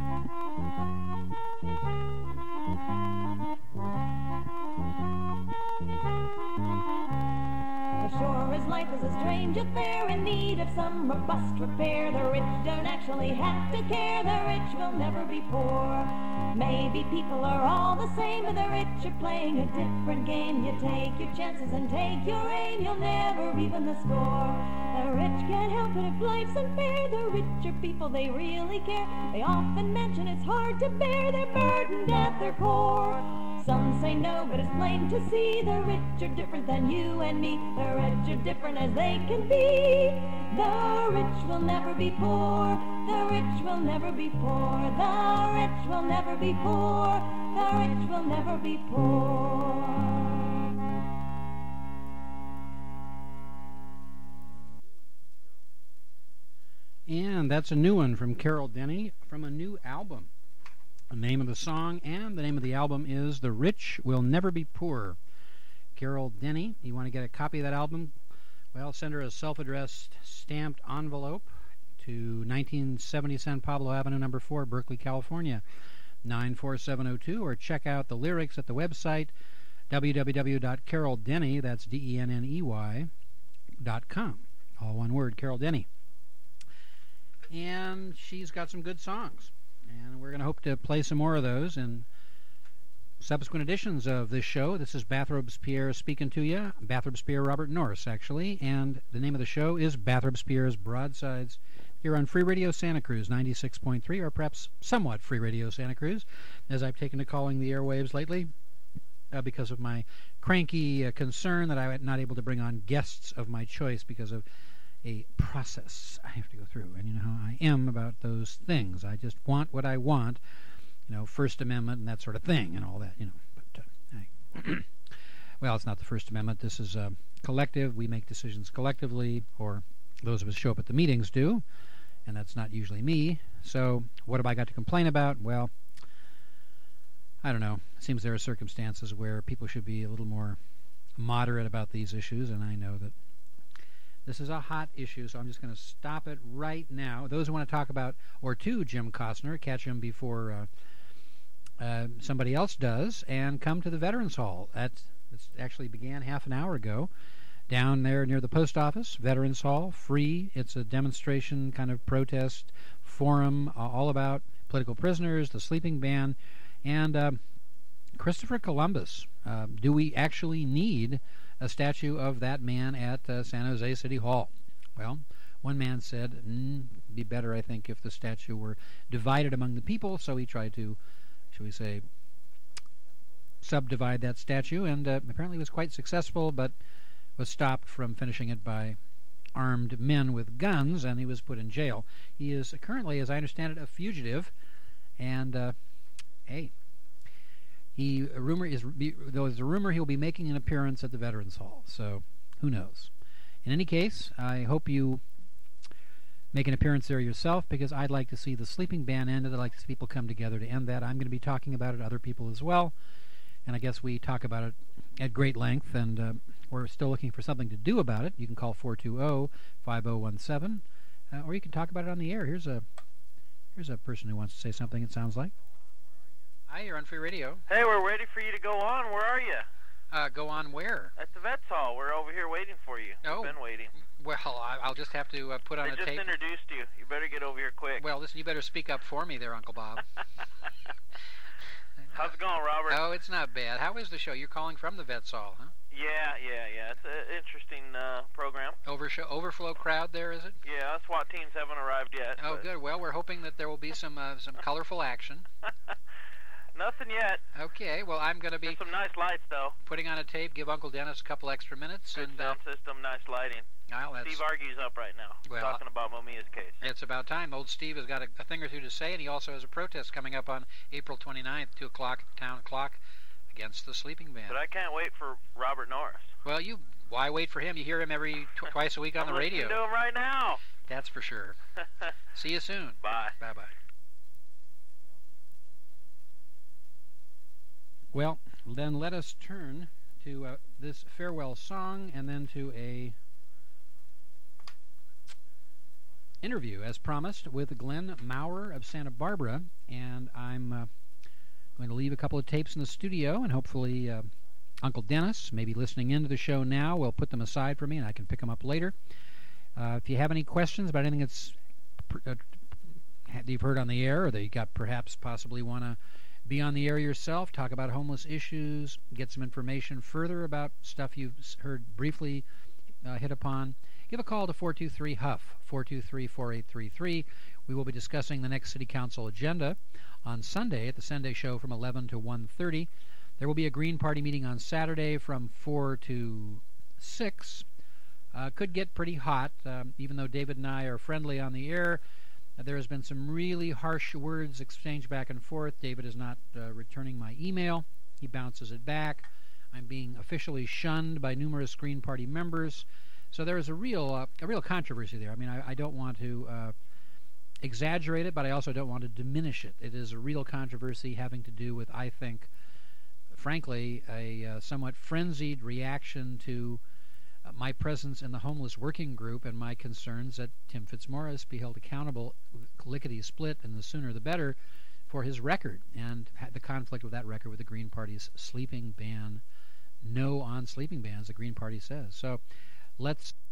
Sure as life is a strange affair in need of some robust repair, the rich don't actually have to care, the rich will never be poor. Maybe people are all the same, but the rich are playing a different game. You take your chances and take your aim, you'll never even the score. The rich can't help it if life's unfair, the rich are people, they really care. They often mention it's hard to bear, they're burdened at their core. Some say no, but it's plain to see the rich are different than you and me. The rich are different as they can be. The rich will never be poor. The rich will never be poor. The rich will never be poor. The rich will never be poor. And that's a new one from Carol Denny from a new album. The name of the song and the name of the album is The Rich Will Never Be Poor. Carol Denny, you want to get a copy of that album? Well, send her a self-addressed stamped envelope to 1970 San Pablo Avenue, number 4, Berkeley, California, 94702, or check out the lyrics at the website www.caroldenny, that's DENNEY.com. All one word, Carol Denny. And she's got some good songs. And we're going to hope to play some more of those in subsequent editions of this show. This is Bathrobes Pierre speaking to you. Bathrobes Pierre Robert Norris, actually. And the name of the show is Bathrobes Pierre's Broadsides, here on Free Radio Santa Cruz 96.3, or perhaps somewhat Free Radio Santa Cruz, as I've taken to calling the airwaves lately, because of my cranky concern that I'm not able to bring on guests of my choice because of a process I have to go through. And you know how I am about those things. I just want what I want, you know, First Amendment and that sort of thing and all that, you know. But well, it's not the First Amendment. This is collective. We make decisions collectively, or those of us show up at the meetings do, and that's not usually me. So what have I got to complain about? Well, I don't know. It seems there are circumstances where people should be a little more moderate about these issues, and I know that this is a hot issue, so I'm just going to stop it right now. Those who want to talk about, or to Jim Costner, catch him before somebody else does, and come to the Veterans Hall. It actually began half an hour ago, down there near the post office, Veterans Hall, free. It's a demonstration kind of protest forum, all about political prisoners, the sleeping ban, and Christopher Columbus. Do we actually need a statue of that man at San Jose City Hall? Well, one man said, it'd be better, I think, if the statue were divided among the people, so he tried to, shall we say, subdivide that statue, and apparently was quite successful, but was stopped from finishing it by armed men with guns, and he was put in jail. He is currently, as I understand it, a fugitive, and hey, there's a rumor he'll be making an appearance at the Veterans Hall, so who knows. In any case, I hope you make an appearance there yourself, because I'd like to see the sleeping ban ended. I'd like to see people come together to end that. I'm going to be talking about it, other people as well, and I guess we talk about it at great length, and we're still looking for something to do about it. You can call 420-5017, or you can talk about it on the air. Here's a person who wants to say something, it sounds like. Hi, you're on Free Radio. Hey, we're ready for you to go on. Where are you? Go on where? At the Vets Hall. We're over here waiting for you. Oh. We've been waiting. Well, I'll just have to put on They a just tape. introduced you. You better get over here quick. Well, listen, you better speak up for me there, Uncle Bob. How's it going, Robert? Oh, it's not bad. How is the show? You're calling from the Vets Hall, huh? Yeah. It's an interesting program. Overflow crowd there, is it? Yeah, SWAT teams haven't arrived yet. Oh, but good. Well, we're hoping that there will be some colorful action. Nothing yet. Okay, well, I'm going to be There's some nice lights, though. putting on a tape, give Uncle Dennis a couple extra minutes. Good And sound system, nice lighting. well, that's, Steve Argue's up right now. Well, talking about Mamiya's case. it's about time. Old Steve has got a thing or two to say, and he also has a protest coming up on April 29th, 2 o'clock, town clock, against the sleeping ban. But I can't wait for Robert Norris. Well, why wait for him? You hear him every twice a week on I'm the radio. listening to him right now. That's for sure. See you soon. Bye. Bye-bye. Well, then let us turn to this farewell song, and then to a interview, as promised, with Glenn Maurer of Santa Barbara. And I'm going to leave a couple of tapes in the studio, and hopefully Uncle Dennis, maybe listening into the show now, will put them aside for me, and I can pick them up later. If you have any questions about anything that's you've heard on the air, or that you got perhaps possibly want to be on the air yourself, talk about homeless issues, get some information further about stuff you've heard briefly hit upon, give a call to 423-HUFF, 423-4833. We will be discussing the next City Council agenda on Sunday at the Sunday Show from 11 to 1:30. There will be a Green Party meeting on Saturday from 4 to 6. Could get pretty hot, even though David and I are friendly on the air. There has been some really harsh words exchanged back and forth. David is not returning my email. He bounces it back. I'm being officially shunned by numerous Green Party members. So there is a real controversy there. I mean, I don't want to exaggerate it, but I also don't want to diminish it. It is a real controversy having to do with, I think, frankly, a somewhat frenzied reaction to my presence in the homeless working group and my concerns that Tim Fitzmaurice be held accountable, lickety-split, and the sooner the better, for his record, and the conflict with that record with the Green Party's sleeping ban. No on sleeping bans, the Green Party says. So let's